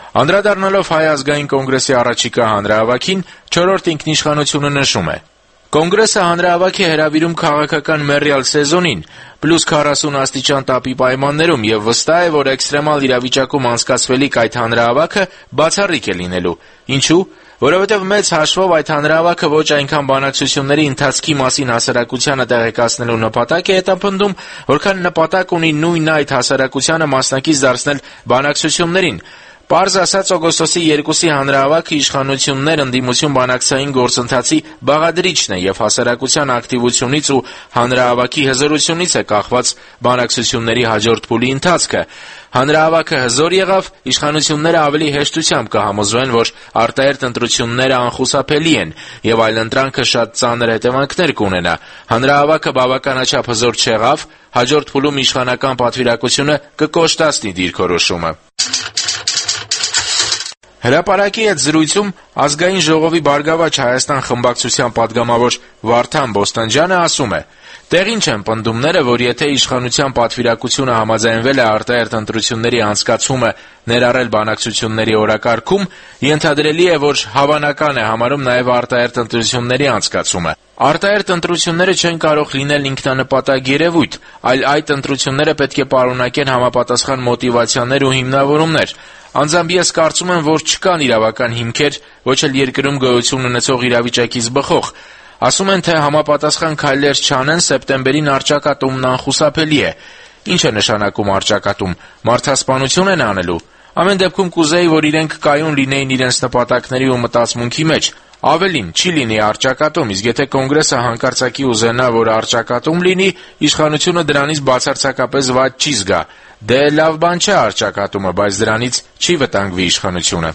Անդրադառնալով Հայ ազգային կոնգրեսի առաջիկա հանրահավաքին, չորրորդ ինքնիշխանությունը նշում է. Կոնգրեսը հանրահավաք է հրավիրում քաղաքական մեռյալ սեզոնին, պլյուս քառասուն աստիճան տապի պայմաններում եւ վստահ է, որ էքստրեմալ իրավիճակում անցկացվելիք այդ հանրահավաքը բացառիկ է լինելու։ Ինչու՞։ Որովհետև մեծ հաշվով այդ հանրահավաքը ոչ այնքան բանակցությունների ընթացքի մասին հասարակությանը տեղեկացնելու նպատակ է հետապնդում, որքան նպատակ ունի նույն այդ հասարակությանը մասնակից դարձնել բանակցություններին։ Պարզ ասած, օգոստոսի երկուսի հանրահավաքը իշխանություններ ընդդիմություն բանակցային գործընթացի բաղադրիչն է եւ հասարակության ակտիվությունից ու հանրահավաքի հզորությունից է կախված բանակցությունների հաջորդ փուլի ընթացքը։ Հանրահավաքը հզոր եղավ, իշխանությունները ավելի հեշտությամբ կհամոզվեն, որ արտահերթ ընտրությունները անխուսափելի են եւ այլընտրանքը շատ ծանր հետևանքներ կունենա։ Հանրահավաքը բավականաչափ հզոր չեղավ, հաջորդ փուլում իշխանական պատվիրակությունը կկոշտացնի դիրքորոշումը։ Հրապարակի հետ զրույցում Ազգային ժողովի Բարգավաճ Հայաստան խմբակցության պատգամավոր Վարդան Բոստանջյանը ասում է. «Տեղին չեն պնդումները, որ եթե իշխանության պատվիրակությունը համաձայնվել է արտահերթ ընտրությունների անցկացումը ներառել բանակցությունների օրակարգում, ենթադրելի է, որ հավանական է համարում նաև արտահերթ ընտրությունների անցկացումը։ Արտահերթ ընտրությունները չեն կարող լինել ինքնանպատակ երևույթ, այլ այդ ընտրությունները պետք է պարունակեն համապատասխան մոտիվացիաներ ու հիմնավորումներ։ Անձամբ ես կարծում եմ, որ չկան իրավական հիմքեր, ոչ էլ երկրում գոյություն ունեցող իրավիճակից բխող։ Ասում են, թե համապատասխան քայլեր չանեն, սեպտեմբերին առճակատումն անխուսափելի է։ Ինչ է նշանակում առճակատում։ Մարդասպանություն են անելու։ Ամեն դեպքում կուզեի, որ իրենք կայուն լինեին իրենց նպատակների ու մտածմունքի մեջ։ Ավելին, չի լինի առճակատում, իսկ եթե կոնգրեսը հանկարծակի ուզենա, որ առճակատում լինի, իշխանությունը դրանից բացարձակապես վատ չի զգա։ Դե լավ բան չէ առճակատումը, բայց դրանից չի վտանգվի իշխանությունը»։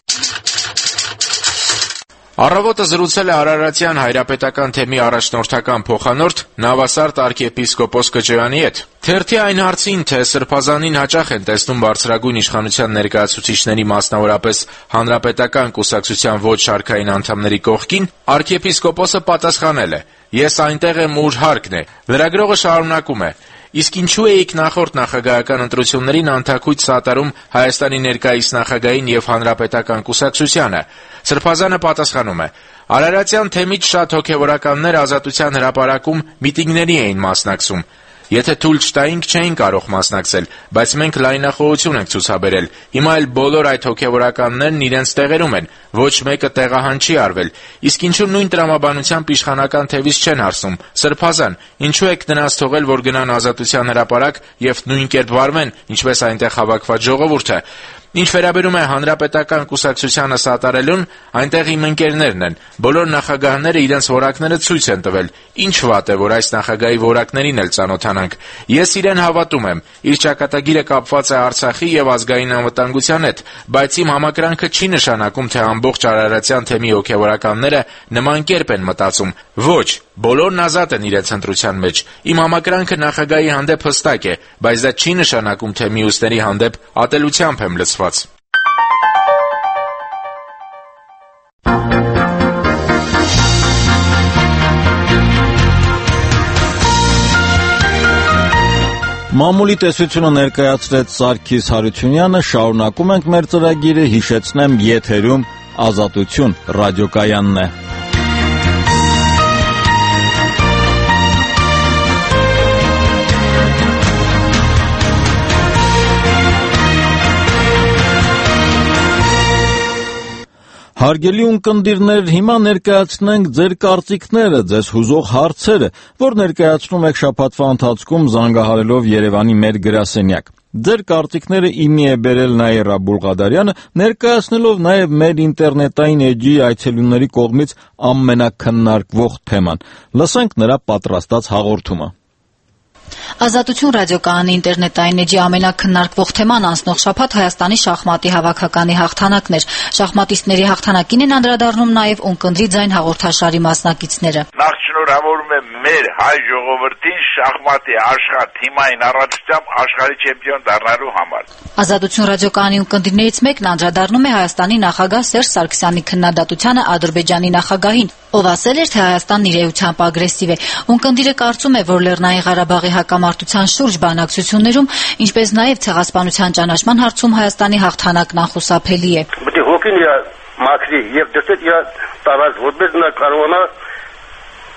Առավոտը զրուցել է Արարատյան հայրապետական թեմի առաջնորդական փոխանորդ Նավասարդ arczepiskopos Կճոյանի հետ։ Թերթի այն հարցին, թե Սրբազանին հաճախ են տեսնում բարձրագույն իշխանության ներկայացուցիչների, մասնավորապես հանրապետական կուսակցության ոչ շարքային անդամների կողքին, arczepiskoposը պատասխանել է. «Ես այնտեղ եմ, ուր հարկն է»։ Լրագրողը շարունակում է. «Իսկ ինչու էիք նախորդ նախագահական ընտրություններին անթաքույց սատարում Հայաստանի ներկայիս նախագահին եւ հանրապետական կուսակցությանը»։ Սրբազանը պատասխանում է. «Արարատյան թեմից շատ հոգեվորականներ Ազատության հրապարակում միտինգների էին մասնակցում։ Եթե թույլ չտայինք, չէին կարող մասնակցել, բայց մենք լայնախոհություն ենք ցուցաբերել։ Հիմա էլ բոլոր այդ հոգեվորականներն իրենց տեղերում են, ոչ մեկը տեղահան չի արվել։ Իսկ ինչու նույն տրամաբանությամբ իշխանական թևից չեն հարցնում. Սրբազան, ինչու եք նրանց թողել, որ գնան Ազատության հրապարակ եւ նույն կերպ վարվեն, ինչպես այնտեղ հավաքված ժողովուրդը։ Ինչ վերաբերում է հանրապետական կուսակցությանը սատարելուն, այնտեղ իմ ընկերներն են։ Բոլոր նախագահները իրենց որակները ցույց են տվել։ Ինչ վատ է, որ այս նախագահի որակներին էլ ծանոթանանք։ Ես իրեն հավատում եմ։ Իր ճակատագիրը կապված է Արցախի եւ ազգային անվտանգության հետ, բայց իմ համակրանքը չի նշանակում, թե ամբողջ Արարատյան թեմի հոգեվորականները նման կերպ են մտածում։ Ոչ, բոլորն ազատ են իրենց ընտրության մեջ։ Իմ համակրանքը նախագահի հանդեպ հստակ է, բայց դա չի նշանակում, թե մյուսների հանդեպ ատելությամբ եմ լցված»։ Մամուլի տեսությունը ներկայացրեց Սարգիս Հարությունյանը, շարունակում ենք մեր ծրագիրը, հիշեցնեմ, եթերում Ազատություն ռադիոկայանն է։ Հարգելի ունկնդիրներ, հիմա ներկայացնենք ձեր կարծիքները, ձեզ հուզող հարցերը, որ ներկայացնում եք շաբաթվա ընթացքում զանգահարելով Երևանի մեր գրասենյակ։ Ձեր կարծիքները իմի է բերել Նաիրա Բուլղադարյանը, ներկայացնելով նաև մեր ինտերնետային էջի այցելուների կողմից ամենաքննարկվող թեման։ Լսենք նրա պատրաստած հաղորդումը։ Ազատություն ռադիոկայանի ինտերնետային էջի ամենաքննարկվող թեման անցնող շաբաթ Հայաստանի շախմատի հավաքականի հաղթանակն էր։ Շախմատիստների հաղթանակին են անդրադառնում նաև «Ունկնդրի ձայն» հաղորդաշարի մասնակիցները։ Նախ շնորհավորում եմ մեր հայ ժողովրդին շախմատի աշխատ թիմային առատությամբ աշխարհի չեմպիոն դառնալու համար։ Ազատություն ռադիոկայանի ունկնդիրներից մեկն անդրադառնում է Հայաստանի նախագահ Սերժ Սարգսյանի քննադատությանը Ադրբեջանի նախագահին, ով ասել էր, թե Հայաստանն իր էությամբ ագրեսիվ է։ Ունկնդիրը կարծում է, որ Լեռնային Ղարաբաղի հակամարտության շուրջ բանակցություններում, ինչպես նաև ցեղասպանության ճանաչման հարցում Հայաստանի հաղթանակն անխուսափելի է։ Պետք է հոգին իր մաքրի եւ դրսից իր տարած, որպես նա կարողանա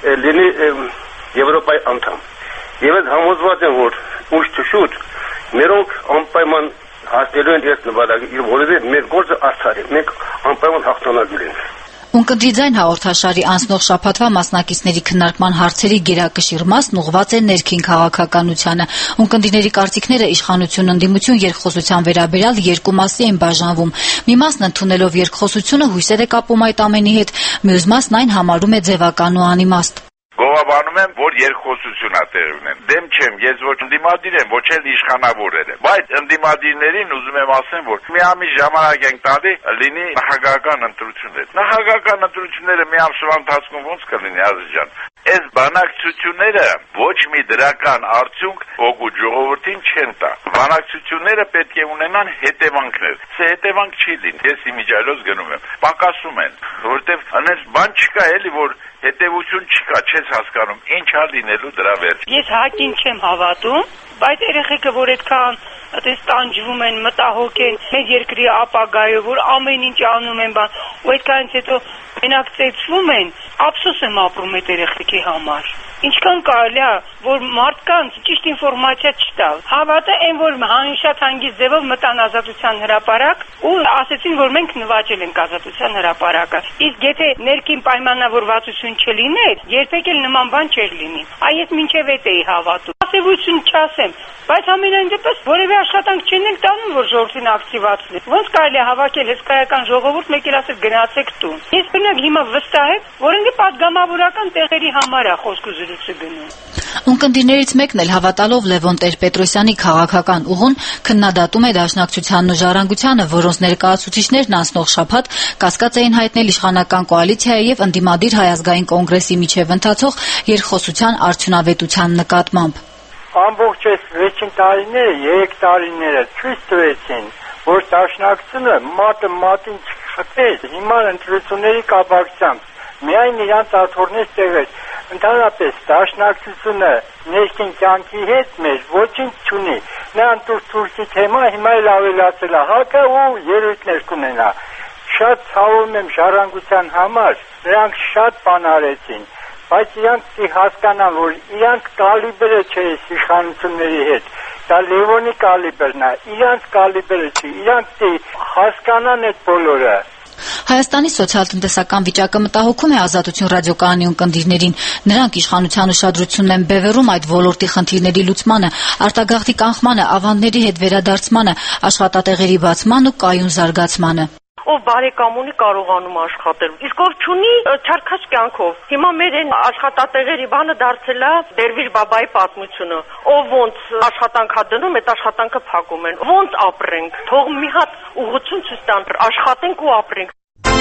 լինի Եվրոպայի անդամ։ Եվ այդ համոզված եմ, որ ուշ թե շուտ մերոնք անպայման հասնելու են այս նպատակը, որովհետև մեր գործը արդար է, մենք անպայման հաղթանակել ենք։ Ունկնդրի ձայն հաղորդաշարի անցնող շաբաթվա մասնակիցների քննարկման հարցերի գերակշիռ մասն ուղղված է ներքին քաղաքականությանը։ Ունկնդիրների կարծիքները իշխանություն ընդդիմություն երկխոսության վերաբերյալ երկու մասի են բաժանվում։ Մի մասն ընդունելով երկխոսությունը հույսեր է կապում այդ ամենի հետ, մյուս մասն այն համարում է ձևական ու անիմաստ։ Գովաբանում եմ, որ երկխոսություն է տեղ ունեն։ Դեմ չեմ, ես ոչ ընդդիմադիր եմ, ոչ էլ իշխանավորներ եմ։ Բայց ընդդիմադիրներին ուզում եմ ասեմ, որ մի ամիս ժամանակ ենք տալի լինի նախագահական ընտրություններ։ Նախագահական ընտրությունները մի ամսվա ընթացքում ոնց կլինի, Ազիզ ջան։ Այս բանակցությունները ոչ մի դրական արդյունք օգուտ ժողովրդին չեն տա։ Բանակցությունները պետք է ունենան հետևանքներ։ Սա հետևանք չի լինի։ Ես իմիջիայլոց գնում եմ։ Պակասում են, որովհետև այնպես բան չկա էլի, որ հետևություն չկա, չես հասկանում, ինչ է լինելու դրա վերջ։ Ես հակին չեմ հավատում, բայց երեխեքը, որ այդքան այդպես տանջվում են, մտահոգ են մեր երկրի ապագայով, որ ամեն ինչ անում են բան, ու այդքանից հետո մենակ ծեծվում են, ափսոս եմ ապրում այդ երեխեքի համար։ Ինչքան կարելի է, որ մարդկանց ճիշտ ինֆորմացիա չտալ։ Հավատը այն, որ հանուն շատ հանգիստ ձևով մտան ազատության հրապարակ ու ասեցին, որ մենք նվաճել ենք ազատության հրապարակը։ Իսկ եթե ներքին պայմանավորվածություն չլիներ, երբեք էլ նման բան չէր լինի։ Այ ես մինչև այդ էի հավատում։ Ասևություն չասեմ, բայց ամենայն դեպս որևէ աշխատանք չեն էլ տանում, որ ժողովրդին ակտիվացնի։ Ոնց կարելի է հավաքել հսկայական ժողովուրդ, մեկ էլ ասել գնացեք տուն։ Ես բնակ հիմա վստահ եմ, որ ինքը պատգամավորական տեղերի համար է խոսքը զրույցը գնում։ Ունկնդիրներից մեկն էլ հավատալով Լևոն Տեր-Պետրոսյանի քաղաքական ուղուն քննադատում է Դաշնակցությանն ու Ժառանգությանը, որոնց ներկայացուցիչներն անցնող շաբաթ կասկած էին հայտնել իշխանական կոալիցիայի եւ ընդդիմադիր Հայ ազգային կոնգրեսի միջև ընթացող երկխոսության արդյունավետության նկատմամբ։ Ամբողջ այս վերջին տարիները, երեք տարիները ցույց տվեցին, որ Դաշնակցությունը մատը մատին չխփեց հիմար ընտրությունների կապակցությամբ միայն իրանց աթոռներ տեղեր։ Ընդհանրապես Դաշնակցությունը ներքին կյանքի հետ մեր ոչինչ չունի։ Նրան Թուրքի թեմա հիմա էլ ավելացել է, հակը ու երույթներ կունենա։ Շատ ցավում եմ Ժառանգության համար, նրանք շատ բան արեցին, բայց իրանք հասկանան, որ իրանք կալիբրը չէ իշխանությունների հետ։ Դա Լևոնի կալիբրն է, իրանք կալիբրը չի, իրանք հասկանան այդ բոլորը։ Հայաստանի սոցիալ-տնտեսական վիճակը մտահոգում է Ազատություն ռադիոկայանի ունկնդիրներին։ Նրանք իշխանության ուշադրությունն են բևեռում այդ ոլորտի խնդիրների լուծմանը, արտագաղթի կանխմանը, ավանդների հետ վերադարձմանը, աշխատատեղերի բացման ու կայուն զարգացմանը։ Ով բարեկամ ունի կարողանում աշխատել, իսկ ով չունի չարքաշ կյանքով։ Հիմա մեր այն աշխատատեղերի բանը դարձել է Դերվիշ բաբայի պատմությունը, ով ոնց աշխատանք է դնում, այդ աշխատանքը փակում են։ Ոնց ապրենք, թող մի հատ ուղղություն ցույց տան, աշխատենք ու ապրենք։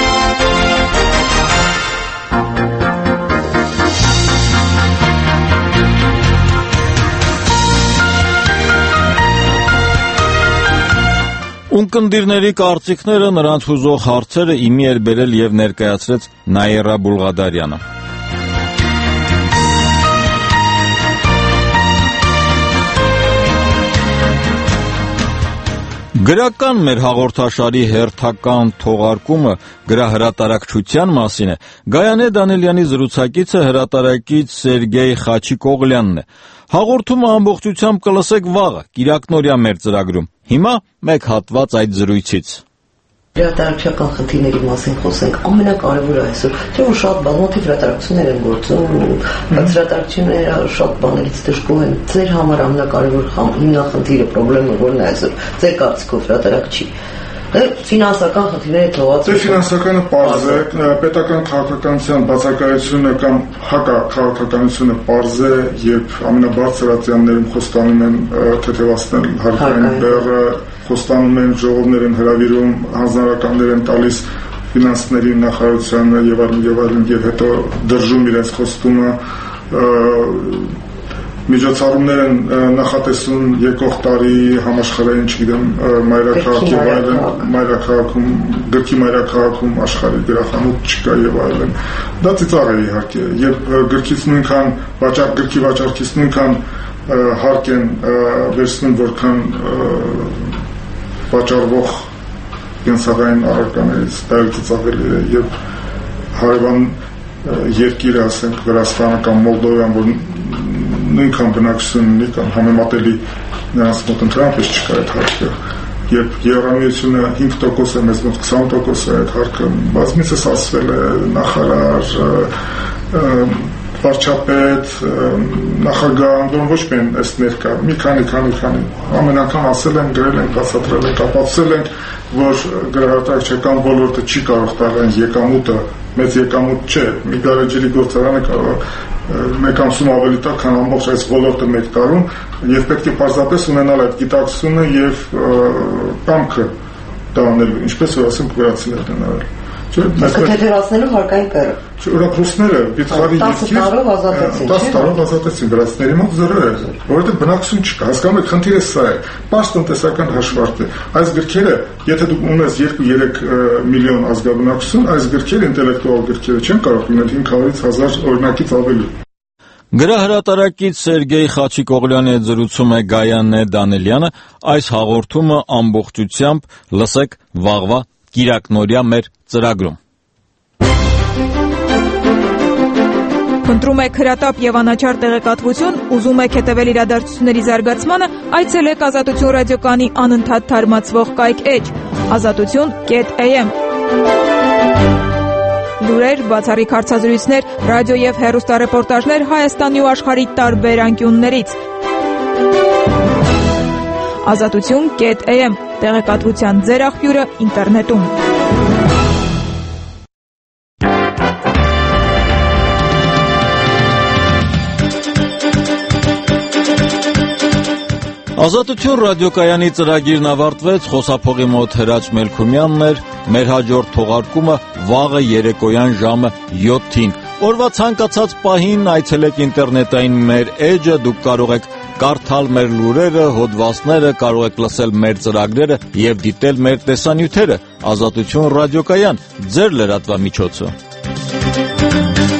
Ունկնդիրների կարծիքները, նրանց հուզող հարցերը իմի էր բերել եւ ներկայացրեց Նաիրա Բուլղադարյանը։ Գրական մեր հաղորդաշարի հերթական թողարկումը գրահրատարակչության մասին է։ Գայանե Դանիելյանի զրուցակիցը հրատարակիչ Սերգեյ Խաչիկօղլյանն է։ Հաղորդումը ամբողջությամբ կլսեք վաղը, Կիրակնօրյա մեր ծրագրում։ Հիմա մեկ հատված այդ զրույցից։ Հրատարակչական խնդիրների մասին խոսենք, ամենակարևորը այսօր, չէ՞ որ շատ բազմաթիվ հրատարակություններ են գործում, բայց հրատարակությունները շատ բաներից դժգոհ են։ Ձեր համար ամենակարևոր հիմնախնդիրը, խնդիրը որն է այսօր, ձեր կարծիքով հրատարակչի։ Ֆինանսական խնդիրները թողածում։ Ֆինանսականը պարզ է, պետական քաղաքականության բացակայությունը կամ հակաքաղաքականությունը պարզ է, երբ ամենաբարձր ատյաններում խոստանում են թեթևացնել հարկային բեռը, խոստանում են ժողովներ են հրավիրում, հանձնարարականներ են տալիս ֆինանսների նախարարությանը եւ այլն եւ այլն եւ հետո դրժում իրենց խոստումը, միջոցառումներ են նախատեսում եկող տարի համաշխարհային, չգիտեմ, մայրաքաղաք եւ այլն, մայրաքաղաքում, գրքի մայրաքաղաքում աշխարհի գրախանութ չկա եւ այլն։ Դա ծիծաղ է իհարկե, եւ գրքից նույնքան վաճառ գրքի վաճառքից նույնքան հարկ են վերցնում, որքան վաճառվող կենսաղային առարկաներից դա էլ ծիծաղելի է եւ հարևան երկիրը, ասենք Վրաստանը կամ Մոլդովան, որ նույնքան բնակչություն ունի կամ համեմատելի նրանց մոտ ընդհանրապես չկա այդ հարկը, երբ Եվրամիությունը հինգ տոկոս է, մեզ մոտ քսան տոկոս է այդ հարկը, բազմիցս ասվել է նախարար, վարչապետ, նախագահ, անդորն ոչ միայն այս ներկա, մի քանի, քանի, քանի, ամեն անգամ ասել են, գրել են, բացատրել են, ապացուցել են, որ գրահրատարակչական ոլորտը չի կարող տալ եկամուտը, մեծ եկամուտ չէ, մի գարեջրի գործարանը կարող է մեկ ամսում ավելի տա, քան ամբողջ այս ոլորտը մեկ տարում, եւ պետք է պարզապես ունենալ այդ գիտակցությունը եւ կամքը դա անելու, ինչպես որ ասենք վրացիներն են արել։ Թեթևացնելու հարկային կերը։ Օրինակ ռուսները վիթխարի երկիր տարով ազատեցին, տասը տարով ազատեցին, վրացիների մոտ զրո է, որովհետև բնակչություն չկա, հասկանում եք, խնդիրը սա է, պարզ տնտեսական հաշվարկ է։ Այս գրքերը, եթե դուք ունես երկու երեք միլիոն ազգաբնակչություն, այս գրքերը, ինտելեկտուալ գրքերը չեն կարող լինել հինգ հարյուր հազար օրինակից ավելի։ Գրահրատարակիչ Սերգեյ Խաչիկօղլյանի հետ զրուցում է Գայանե Դանելյանը, այս հաղորդումը ամբողջությամբ լսեք վաղվա Կիրակնորյա մեր ծրագրում։ Փնտրում եք հրատապ եւ անաչառ տեղեկատվություն, ուզում եք հետևել իրադարձությունների զարգացմանը, այցելեք Ազատություն ռադիոկայանի անընդհատ թարմացվող կայք էջ ազատություն կետ էյ էմ։ Լուրեր, բացառիկ հարցազրույցներ, ռադիո եւ հեռուստառեպորտաժներ Հայաստանի ու աշխարհի տարբեր անկյուններից։ ազատություն կետ էյ էմ տեղեկատվության ձեր աղբյուրը ինտերնետում։ Ազատություն ռադիոկայանի ծրագիրն ավարտվեց, խոսափողի մոտ Հրաչ Մելքումյանն էր, մեր հաջորդ թողարկումը վաղը երեկոյան ժամը յոթին։ Օրվա ցանկացած պահին այցելեք ինտերնետային մեր էջը, դուք կարող եք կարդալ մեր լուրերը, հոդվածները, կարող եք լսել մեր ծրագրերը եւ դիտել մեր տեսանյութերը։ Ազատություն ռադիոկայան, ձեր լրատվամիջոցը։